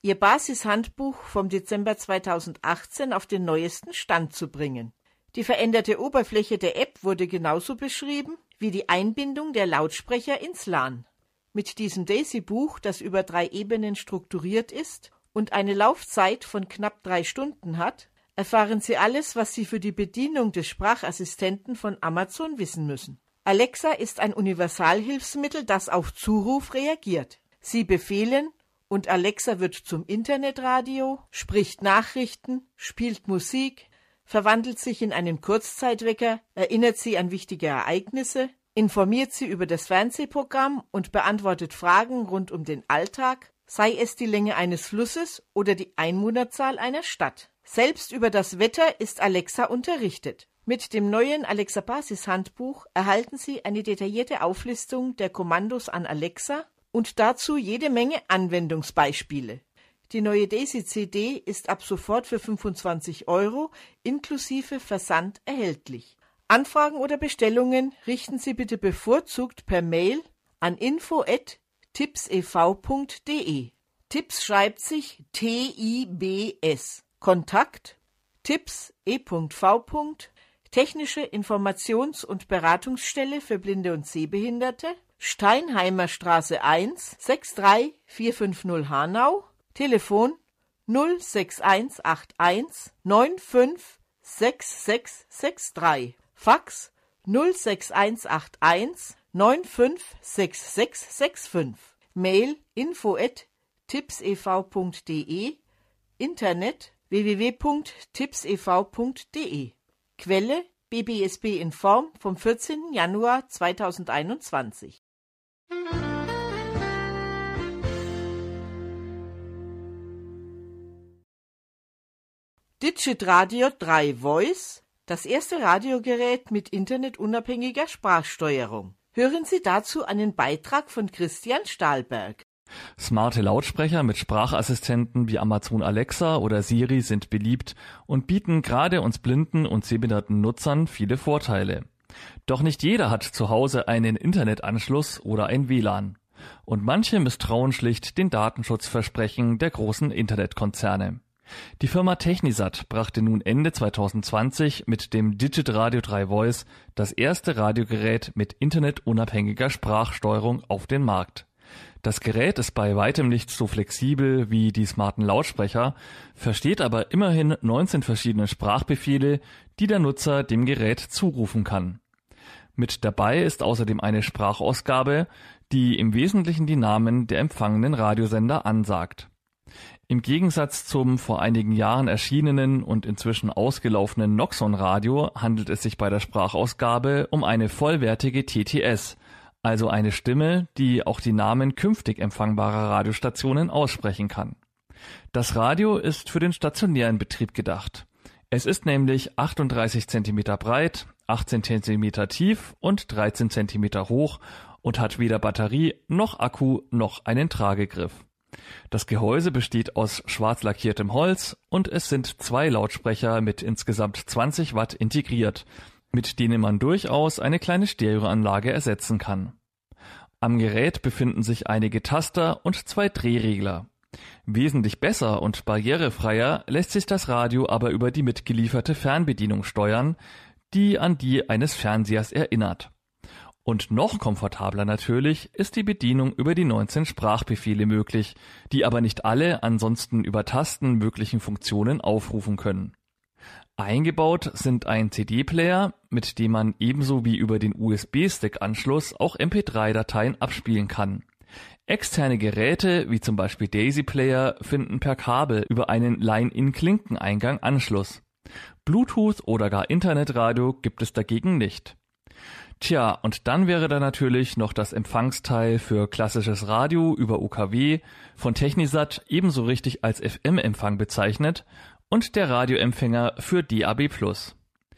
ihr Basishandbuch vom Dezember zweitausendachtzehn auf den neuesten Stand zu bringen. Die veränderte Oberfläche der App wurde genauso beschrieben wie die Einbindung der Lautsprecher ins LAN. Mit diesem Daisy-Buch, das über drei Ebenen strukturiert ist und eine Laufzeit von knapp drei Stunden hat, erfahren Sie alles, was Sie für die Bedienung des Sprachassistenten von Amazon wissen müssen. Alexa ist ein Universalhilfsmittel, das auf Zuruf reagiert. Sie befehlen und Alexa wird zum Internetradio, spricht Nachrichten, spielt Musik, verwandelt sich in einen Kurzzeitwecker, erinnert Sie an wichtige Ereignisse, informiert Sie über das Fernsehprogramm und beantwortet Fragen rund um den Alltag, sei es die Länge eines Flusses oder die Einwohnerzahl einer Stadt. Selbst über das Wetter ist Alexa unterrichtet. Mit dem neuen Alexa-Basis-Handbuch erhalten Sie eine detaillierte Auflistung der Kommandos an Alexa und dazu jede Menge Anwendungsbeispiele. Die neue Daisy-C D ist ab sofort für fünfundzwanzig Euro inklusive Versand erhältlich. Anfragen oder Bestellungen richten Sie bitte bevorzugt per Mail an info at tipsev punkt de. Tipps schreibt sich T I B S. Kontakt tipps e punkt v. Technische Informations- und Beratungsstelle für Blinde und Sehbehinderte, Steinheimer Straße eins, sechs drei vier fünf null Hanau, Telefon null sechs eins acht eins neun fünf sechs sechs sechs drei, Fax null sechs eins acht eins neun fünf sechs sechs sechs fünf, Mail info at tipsev punkt de, Internet w w w punkt tipsev punkt de. Quelle B B S B Inform vom vierzehnten Januar zweitausendeinundzwanzig. Digitradio drei Voice, das erste Radiogerät mit internetunabhängiger Sprachsteuerung. Hören Sie dazu einen Beitrag von Christian Stahlberg. Smarte Lautsprecher mit Sprachassistenten wie Amazon Alexa oder Siri sind beliebt und bieten gerade uns blinden und sehbehinderten Nutzern viele Vorteile. Doch nicht jeder hat zu Hause einen Internetanschluss oder ein W L A N. Und manche misstrauen schlicht den Datenschutzversprechen der großen Internetkonzerne. Die Firma Technisat brachte nun Ende zweitausendzwanzig mit dem Digitradio drei Voice das erste Radiogerät mit internetunabhängiger Sprachsteuerung auf den Markt. Das Gerät ist bei weitem nicht so flexibel wie die smarten Lautsprecher, versteht aber immerhin neunzehn verschiedene Sprachbefehle, die der Nutzer dem Gerät zurufen kann. Mit dabei ist außerdem eine Sprachausgabe, die im Wesentlichen die Namen der empfangenen Radiosender ansagt. Im Gegensatz zum vor einigen Jahren erschienenen und inzwischen ausgelaufenen Noxon Radio handelt es sich bei der Sprachausgabe um eine vollwertige T T S, also eine Stimme, die auch die Namen künftig empfangbarer Radiostationen aussprechen kann. Das Radio ist für den stationären Betrieb gedacht. Es ist nämlich achtunddreißig Zentimeter breit, achtzehn Zentimeter tief und dreizehn Zentimeter hoch und hat weder Batterie noch Akku noch einen Tragegriff. Das Gehäuse besteht aus schwarz lackiertem Holz und es sind zwei Lautsprecher mit insgesamt zwanzig Watt integriert, mit denen man durchaus eine kleine Stereoanlage ersetzen kann. Am Gerät befinden sich einige Taster und zwei Drehregler. Wesentlich besser und barrierefreier lässt sich das Radio aber über die mitgelieferte Fernbedienung steuern, die an die eines Fernsehers erinnert. Und noch komfortabler natürlich ist die Bedienung über die neunzehn Sprachbefehle möglich, die aber nicht alle ansonsten über Tasten möglichen Funktionen aufrufen können. Eingebaut sind ein C D-Player, mit dem man ebenso wie über den U S B-Stick-Anschluss auch M P drei Dateien abspielen kann. Externe Geräte, wie zum Beispiel Daisy-Player, finden per Kabel über einen Line-in-Klinkeneingang Anschluss. Bluetooth oder gar Internetradio gibt es dagegen nicht. Tja, und dann wäre da natürlich noch das Empfangsteil für klassisches Radio über U K W, von Technisat ebenso richtig als F M-Empfang bezeichnet, und der Radioempfänger für D A B plus.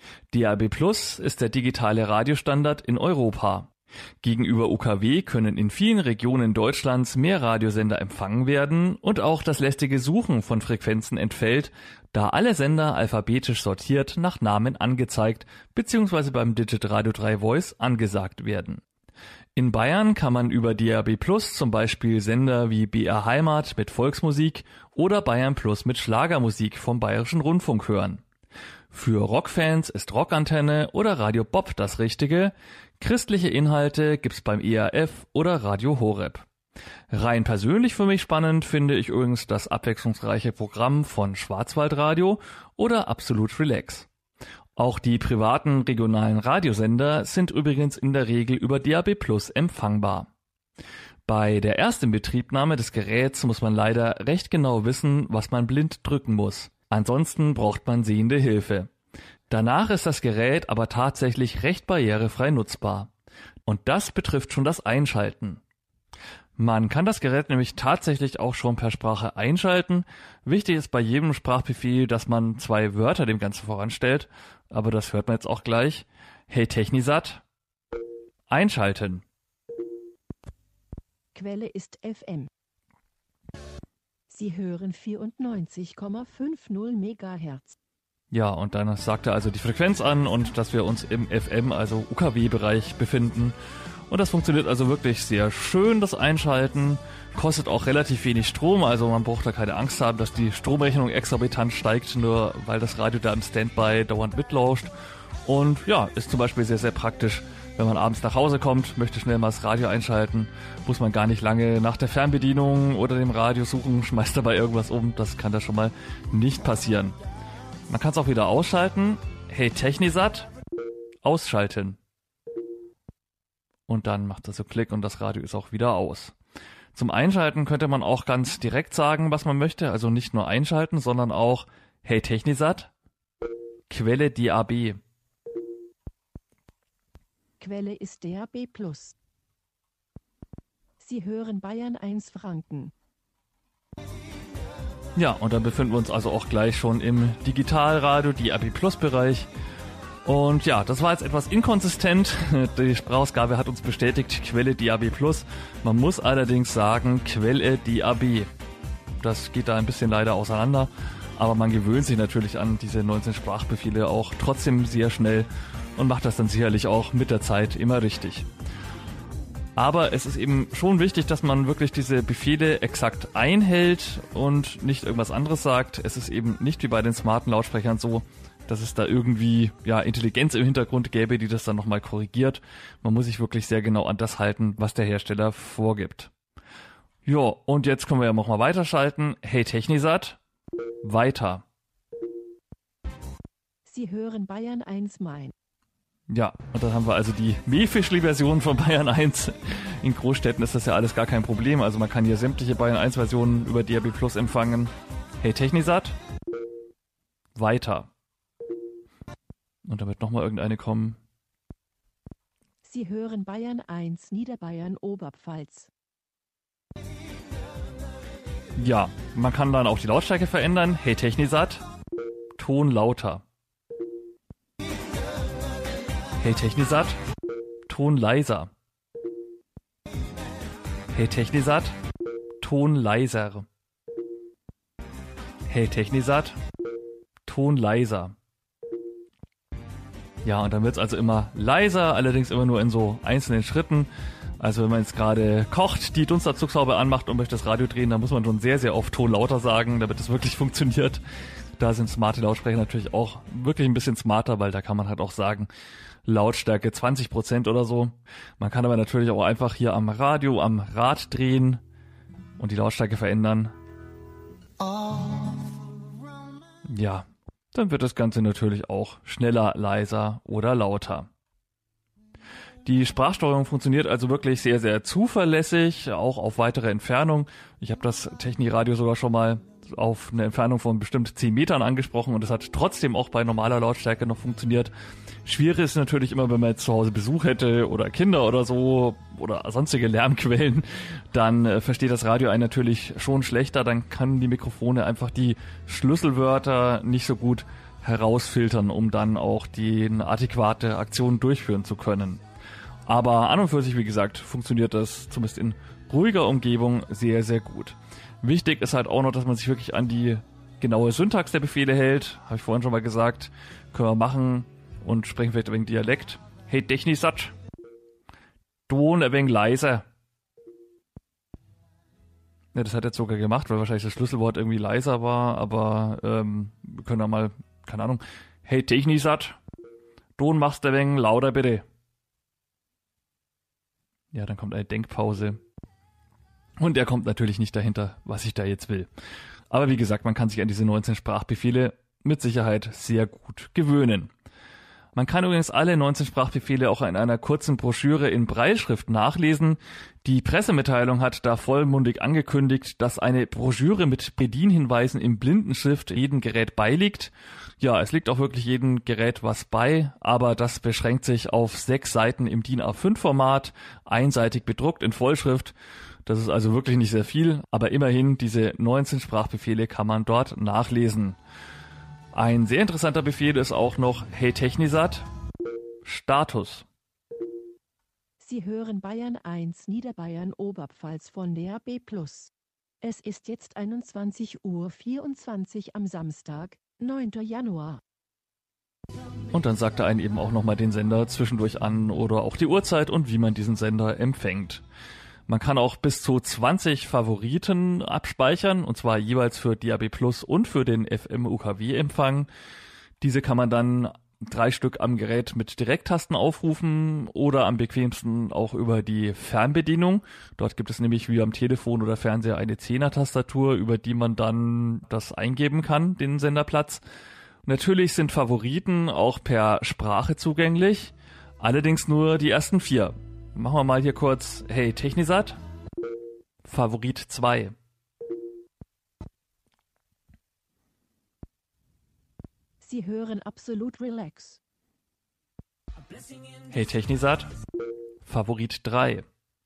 D A B plus ist der digitale Radiostandard in Europa. Gegenüber U K W können in vielen Regionen Deutschlands mehr Radiosender empfangen werden und auch das lästige Suchen von Frequenzen entfällt, da alle Sender alphabetisch sortiert nach Namen angezeigt bzw. beim Digitradio drei Voice angesagt werden. In Bayern kann man über D A B Plus zum Beispiel Sender wie B R Heimat mit Volksmusik oder Bayern Plus mit Schlagermusik vom Bayerischen Rundfunk hören. Für Rockfans ist Rockantenne oder Radio Bob das Richtige. Christliche Inhalte gibt's beim E R F oder Radio Horeb. Rein persönlich für mich spannend finde ich übrigens das abwechslungsreiche Programm von Schwarzwaldradio oder Absolut Relax. Auch die privaten regionalen Radiosender sind übrigens in der Regel über D A B Plus empfangbar. Bei der Erstinbetriebnahme des Geräts muss man leider recht genau wissen, was man blind drücken muss. Ansonsten braucht man sehende Hilfe. Danach ist das Gerät aber tatsächlich recht barrierefrei nutzbar. Und das betrifft schon das Einschalten. Man kann das Gerät nämlich tatsächlich auch schon per Sprache einschalten. Wichtig ist bei jedem Sprachbefehl, dass man zwei Wörter dem Ganzen voranstellt. Aber das hört man jetzt auch gleich. Hey Technisat, einschalten. Quelle ist F M. Sie hören vierundneunzig Komma fünfzig Megahertz. Ja, und dann sagt er also die Frequenz an und dass wir uns im F M, also U K W-Bereich befinden. Und das funktioniert also wirklich sehr schön, das Einschalten. Kostet auch relativ wenig Strom, also man braucht da keine Angst haben, dass die Stromrechnung exorbitant steigt, nur weil das Radio da im Standby dauernd mitlauscht. Und ja, ist zum Beispiel sehr, sehr praktisch, wenn man abends nach Hause kommt, möchte schnell mal das Radio einschalten, muss man gar nicht lange nach der Fernbedienung oder dem Radio suchen, schmeißt dabei irgendwas um, das kann da schon mal nicht passieren. Man kann es auch wieder ausschalten. Hey Technisat, ausschalten. Und dann macht er so Klick und das Radio ist auch wieder aus. Zum Einschalten könnte man auch ganz direkt sagen, was man möchte. Also nicht nur einschalten, sondern auch Hey Technisat, Quelle D A B. Quelle ist D A B Plus. Sie hören Bayern eins Franken. Ja, und dann befinden wir uns also auch gleich schon im Digitalradio D A B Plus Bereich. Und ja, das war jetzt etwas inkonsistent. Die Sprachausgabe hat uns bestätigt, Quelle D A B Plus. Man muss allerdings sagen, Quelle D A B. Das geht da ein bisschen leider auseinander. Aber man gewöhnt sich natürlich an diese neunzehn Sprachbefehle auch trotzdem sehr schnell und macht das dann sicherlich auch mit der Zeit immer richtig. Aber es ist eben schon wichtig, dass man wirklich diese Befehle exakt einhält und nicht irgendwas anderes sagt. Es ist eben nicht wie bei den smarten Lautsprechern so, dass es da irgendwie ja Intelligenz im Hintergrund gäbe, die das dann nochmal korrigiert. Man muss sich wirklich sehr genau an das halten, was der Hersteller vorgibt. Ja, und jetzt können wir ja nochmal weiterschalten. Hey Technisat, weiter. Sie hören Bayern eins Main. Ja, und dann haben wir also die Mähfischli-Version von Bayern eins. In Großstädten ist das ja alles gar kein Problem. Also man kann hier sämtliche Bayern eins Versionen über D A B Plus empfangen. Hey Technisat, weiter. Und da wird nochmal irgendeine kommen. Sie hören Bayern eins Niederbayern Oberpfalz. Ja, man kann dann auch die Lautstärke verändern. Hey Technisat, Ton lauter. Hey Technisat, Ton leiser. Hey Technisat, Ton leiser. Hey Technisat, Ton leiser. Ja, und dann wird es also immer leiser, allerdings immer nur in so einzelnen Schritten. Also wenn man jetzt gerade kocht, die Dunstabzugshaube anmacht und möchte das Radio drehen, dann muss man schon sehr, sehr oft Ton lauter sagen, damit es wirklich funktioniert. Da sind smarte Lautsprecher natürlich auch wirklich ein bisschen smarter, weil da kann man halt auch sagen, Lautstärke zwanzig Prozent oder so. Man kann aber natürlich auch einfach hier am Radio, am Rad drehen und die Lautstärke verändern. Ja, dann wird das Ganze natürlich auch schneller, leiser oder lauter. Die Sprachsteuerung funktioniert also wirklich sehr, sehr zuverlässig, auch auf weitere Entfernung. Ich habe das Techniradio sogar schon mal auf eine Entfernung von bestimmt zehn Metern angesprochen und es hat trotzdem auch bei normaler Lautstärke noch funktioniert. Schwierig ist natürlich immer, wenn man jetzt zu Hause Besuch hätte oder Kinder oder so oder sonstige Lärmquellen, dann äh, versteht das Radio einen natürlich schon schlechter, dann kann die Mikrofone einfach die Schlüsselwörter nicht so gut herausfiltern, um dann auch die adäquate Aktion durchführen zu können. Aber an und für sich, wie gesagt, funktioniert das zumindest in ruhiger Umgebung sehr, sehr gut. Wichtig ist halt auch noch, dass man sich wirklich an die genaue Syntax der Befehle hält. Habe ich vorhin schon mal gesagt. Können wir machen und sprechen vielleicht wegen Dialekt. Hey Technisat, Ton ein wenig leiser. Ja, das hat er jetzt sogar gemacht, weil wahrscheinlich das Schlüsselwort irgendwie leiser war, aber ähm, wir können da mal, keine Ahnung, hey Technisat, Ton machst du ein wenig lauter bitte. Ja, dann kommt eine Denkpause. Und er kommt natürlich nicht dahinter, was ich da jetzt will. Aber wie gesagt, man kann sich an diese neunzehn Sprachbefehle mit Sicherheit sehr gut gewöhnen. Man kann übrigens alle neunzehn Sprachbefehle auch in einer kurzen Broschüre in Brailleschrift nachlesen. Die Pressemitteilung hat da vollmundig angekündigt, dass eine Broschüre mit Bedienhinweisen in Blindenschrift jedem Gerät beiliegt. Ja, es liegt auch wirklich jedem Gerät was bei, aber das beschränkt sich auf sechs Seiten im DIN A fünf Format, einseitig bedruckt in Vollschrift. Das ist also wirklich nicht sehr viel, aber immerhin diese neunzehn Sprachbefehle kann man dort nachlesen. Ein sehr interessanter Befehl ist auch noch Hey Technisat, Status. Sie hören Bayern eins Niederbayern Oberpfalz von D A B plus. Es ist jetzt einundzwanzig Uhr vierundzwanzig am Samstag, neunter Januar. Und dann sagt er einen eben auch nochmal den Sender zwischendurch an oder auch die Uhrzeit und wie man diesen Sender empfängt. Man kann auch bis zu zwanzig Favoriten abspeichern, und zwar jeweils für D A B plus und für den F M-U K W-Empfang. Diese kann man dann drei Stück am Gerät mit Direkttasten aufrufen oder am bequemsten auch über die Fernbedienung. Dort gibt es nämlich wie am Telefon oder Fernseher eine Zehner-Tastatur, über die man dann das eingeben kann, den Senderplatz. Natürlich sind Favoriten auch per Sprache zugänglich, allerdings nur die ersten vier. Machen wir mal hier kurz, hey Technisat, Favorit zwei. Sie hören absolut relax. Hey Technisat, Favorit drei.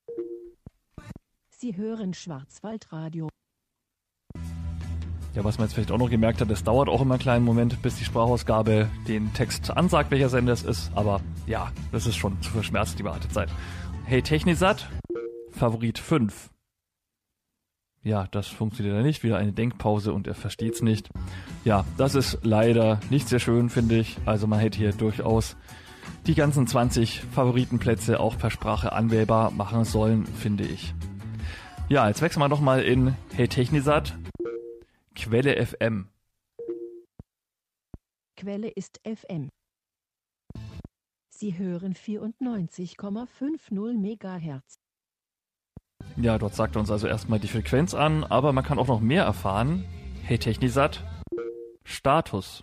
Sie hören Schwarzwaldradio. Ja, was man jetzt vielleicht auch noch gemerkt hat, es dauert auch immer einen kleinen Moment, bis die Sprachausgabe den Text ansagt, welcher Sender es ist. Aber ja, das ist schon zu verschmerzen, die Wartezeit. Hey Technisat, Favorit fünf. Ja, das funktioniert ja nicht. Wieder eine Denkpause und er versteht's nicht. Ja, das ist leider nicht sehr schön, finde ich. Also man hätte hier durchaus die ganzen zwanzig Favoritenplätze auch per Sprache anwählbar machen sollen, finde ich. Ja, jetzt wechseln wir nochmal in Hey Technisat, Quelle F M. Quelle ist F M. Sie hören vierundneunzig Komma fünfzig Megahertz. Ja, dort sagt er uns also erstmal die Frequenz an, aber man kann auch noch mehr erfahren. Hey Technisat, Status.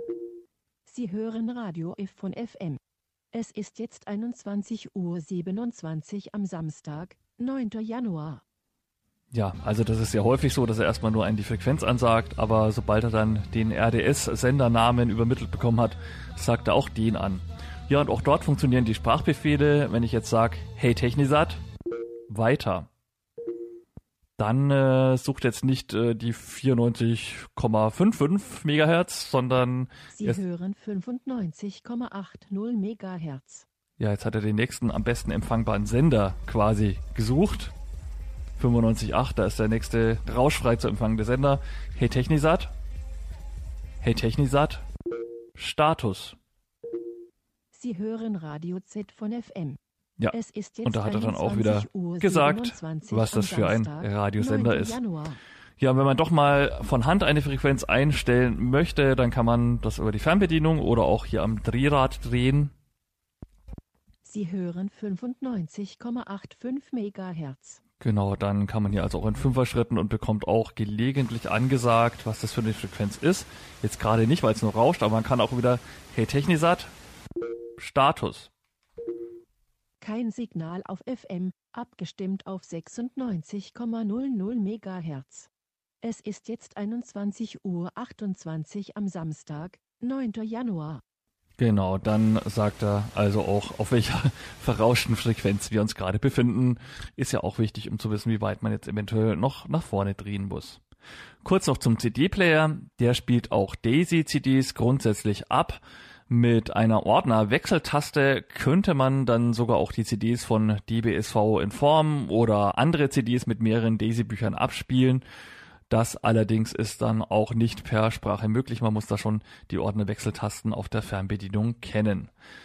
Sie hören Radio F von F M. Es ist jetzt einundzwanzig Uhr siebenundzwanzig am Samstag, neunter Januar. Ja, also das ist ja häufig so, dass er erstmal nur einen die Frequenz ansagt, aber sobald er dann den R D S-Sendernamen übermittelt bekommen hat, sagt er auch den an. Ja, und auch dort funktionieren die Sprachbefehle. Wenn ich jetzt sage, hey Technisat, weiter. Dann äh, sucht jetzt nicht äh, die vierundneunzig Komma fünfundfünfzig Megahertz, sondern... Sie hören fünfundneunzig Komma achtzig Megahertz. Ja, jetzt hat er den nächsten am besten empfangbaren Sender quasi gesucht. fünfundneunzig Komma acht, da ist der nächste rauschfrei zu empfangende Sender. Hey Technisat. Hey Technisat. Status. Sie hören Radio Z von F M. Ja, es ist jetzt und da hat er dann auch wieder Uhr gesagt, was das für ein Samstag, Radiosender ist. Januar. Ja, wenn man doch mal von Hand eine Frequenz einstellen möchte, dann kann man das über die Fernbedienung oder auch hier am Drehrad drehen. Sie hören fünfundneunzig Komma fünfundachtzig Megahertz. Genau, dann kann man hier also auch in Fünfer-Schritten und bekommt auch gelegentlich angesagt, was das für eine Frequenz ist. Jetzt gerade nicht, weil es nur rauscht, aber man kann auch wieder, hey Technisat, Status. Kein Signal auf F M, abgestimmt auf sechsundneunzig Komma null null Megahertz. Es ist jetzt einundzwanzig Uhr achtundzwanzig am Samstag, neunter Januar. Genau, dann sagt er also auch, auf welcher verrauschten Frequenz wir uns gerade befinden. Ist ja auch wichtig, um zu wissen, wie weit man jetzt eventuell noch nach vorne drehen muss. Kurz noch zum C D-Player. Der spielt auch Daisy-C Ds grundsätzlich ab. Mit einer Ordner-Wechseltaste könnte man dann sogar auch die C Ds von D B S V Inform oder andere C Ds mit mehreren Daisy-Büchern abspielen. Das allerdings ist dann auch nicht per Sprache möglich. Man muss da schon die Ordner-Wechseltasten auf der Fernbedienung kennen.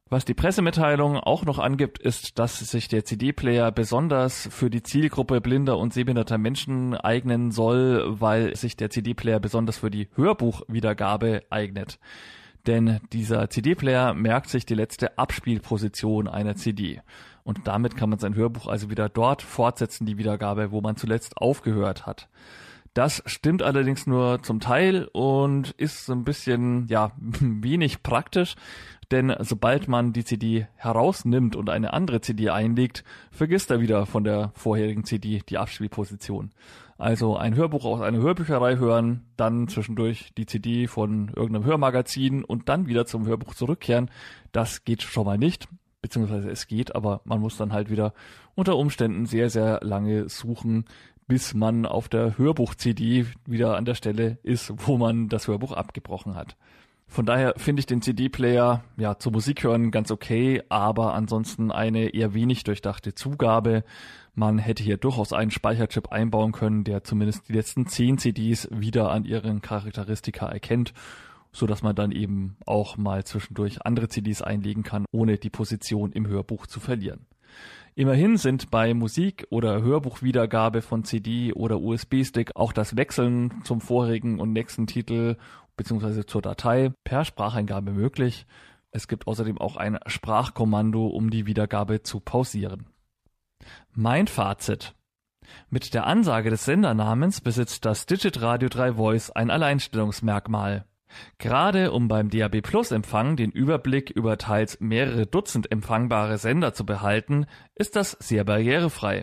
Was die Pressemitteilung auch noch angibt, ist, dass sich der C D-Player besonders für die Zielgruppe blinder und sehbehinderter Menschen eignen soll, weil sich der C D-Player besonders für die Hörbuchwiedergabe eignet. Denn dieser C D-Player merkt sich die letzte Abspielposition einer C D. Und damit kann man sein Hörbuch also wieder dort fortsetzen, die Wiedergabe, wo man zuletzt aufgehört hat. Das stimmt allerdings nur zum Teil und ist so ein bisschen, ja, wenig praktisch. Denn sobald man die C D herausnimmt und eine andere C D einlegt, vergisst er wieder von der vorherigen C D die Abspielposition. Also ein Hörbuch aus einer Hörbücherei hören, dann zwischendurch die C D von irgendeinem Hörmagazin und dann wieder zum Hörbuch zurückkehren, das geht schon mal nicht. Beziehungsweise es geht, aber man muss dann halt wieder unter Umständen sehr, sehr lange suchen, bis man auf der Hörbuch-C D wieder an der Stelle ist, wo man das Hörbuch abgebrochen hat. Von daher finde ich den C D-Player ja zum Musik hören ganz okay, aber ansonsten eine eher wenig durchdachte Zugabe. Man hätte hier durchaus einen Speicherchip einbauen können, der zumindest die letzten zehn C Ds wieder an ihren Charakteristika erkennt, so dass man dann eben auch mal zwischendurch andere C Ds einlegen kann, ohne die Position im Hörbuch zu verlieren. Immerhin sind bei Musik- oder Hörbuchwiedergabe von C D oder U S B-Stick auch das Wechseln zum vorigen und nächsten Titel bzw. zur Datei per Spracheingabe möglich. Es gibt außerdem auch ein Sprachkommando, um die Wiedergabe zu pausieren. Mein Fazit: Mit der Ansage des Sendernamens besitzt das Digitradio drei Voice ein Alleinstellungsmerkmal. Gerade um beim D A B Plus Empfang den Überblick über teils mehrere Dutzend empfangbare Sender zu behalten, ist das sehr barrierefrei.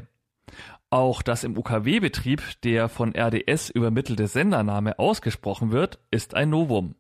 Auch das im U K W-Betrieb der von R D S übermittelte Sendername ausgesprochen wird, ist ein Novum.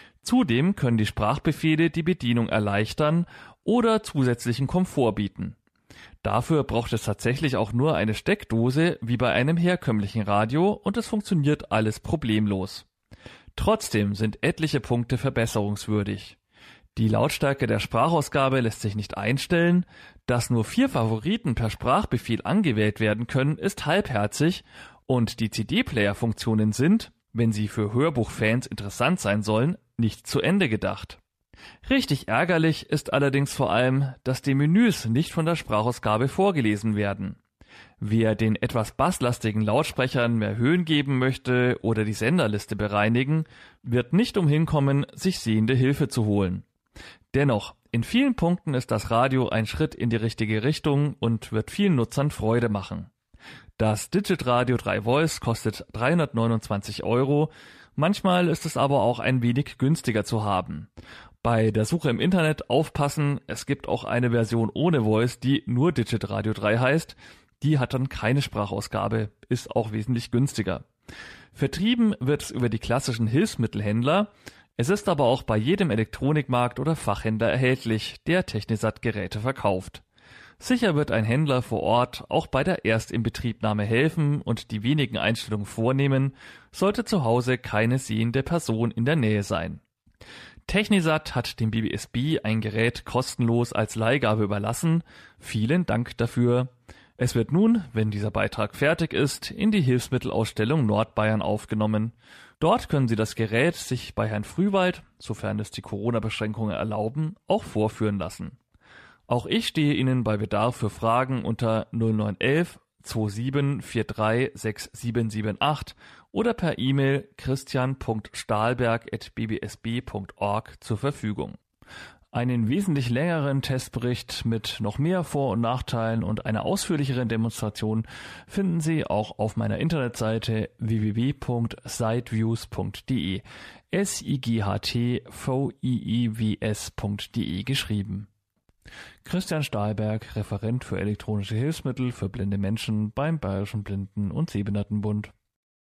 Zudem können die Sprachbefehle die Bedienung erleichtern oder zusätzlichen Komfort bieten. Dafür braucht es tatsächlich auch nur eine Steckdose wie bei einem herkömmlichen Radio und es funktioniert alles problemlos. Trotzdem sind etliche Punkte verbesserungswürdig. Die Lautstärke der Sprachausgabe lässt sich nicht einstellen, dass nur vier Favoriten per Sprachbefehl angewählt werden können, ist halbherzig und die C D-Player-Funktionen sind, wenn sie für Hörbuchfans interessant sein sollen, nicht zu Ende gedacht. Richtig ärgerlich ist allerdings vor allem, dass die Menüs nicht von der Sprachausgabe vorgelesen werden. Wer den etwas basslastigen Lautsprechern mehr Höhen geben möchte oder die Senderliste bereinigen, wird nicht umhin kommen, sich sehende Hilfe zu holen. Dennoch, in vielen Punkten ist das Radio ein Schritt in die richtige Richtung und wird vielen Nutzern Freude machen. Das Digitradio drei Voice kostet dreihundertneunundzwanzig Euro, manchmal ist es aber auch ein wenig günstiger zu haben. Bei der Suche im Internet aufpassen, es gibt auch eine Version ohne Voice, die nur Digitradio drei heißt. Die hat dann keine Sprachausgabe, ist auch wesentlich günstiger. Vertrieben wird es über die klassischen Hilfsmittelhändler. Es ist aber auch bei jedem Elektronikmarkt oder Fachhändler erhältlich, der Technisat-Geräte verkauft. Sicher wird ein Händler vor Ort auch bei der Erstinbetriebnahme helfen und die wenigen Einstellungen vornehmen, sollte zu Hause keine sehende Person in der Nähe sein. Technisat hat dem B B S B ein Gerät kostenlos als Leihgabe überlassen. Vielen Dank dafür. Es wird nun, wenn dieser Beitrag fertig ist, in die Hilfsmittelausstellung Nordbayern aufgenommen. Dort können Sie das Gerät sich bei Herrn Frühwald, sofern es die Corona-Beschränkungen erlauben, auch vorführen lassen. Auch ich stehe Ihnen bei Bedarf für Fragen unter null neun eins eins sieben vier drei sechs sieben sieben acht oder per E-Mail christian punkt stahlberg at b b s b punkt org zur Verfügung. Einen wesentlich längeren Testbericht mit noch mehr Vor- und Nachteilen und einer ausführlicheren Demonstration finden Sie auch auf meiner Internetseite w w w punkt sightviews punkt d e, S I G H T V I I W S punkt d e geschrieben. Christian Stahlberg, Referent für elektronische Hilfsmittel für blinde Menschen beim Bayerischen Blinden- und Sehbehindertenbund.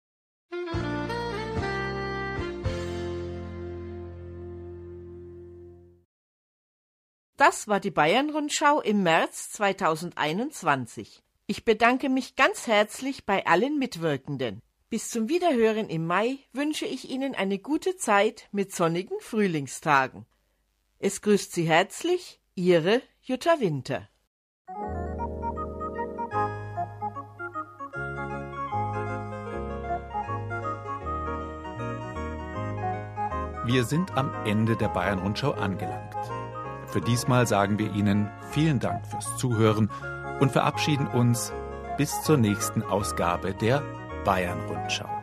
Das war die Bayern-Rundschau im März zweitausendeinundzwanzig. Ich bedanke mich ganz herzlich bei allen Mitwirkenden. Bis zum Wiederhören im Mai wünsche ich Ihnen eine gute Zeit mit sonnigen Frühlingstagen. Es grüßt Sie herzlich, Ihre Jutta Winter. Wir sind am Ende der Bayern-Rundschau angelangt. für diesmal sagen wir Ihnen vielen Dank fürs Zuhören und verabschieden uns bis zur nächsten Ausgabe der Bayern-Rundschau.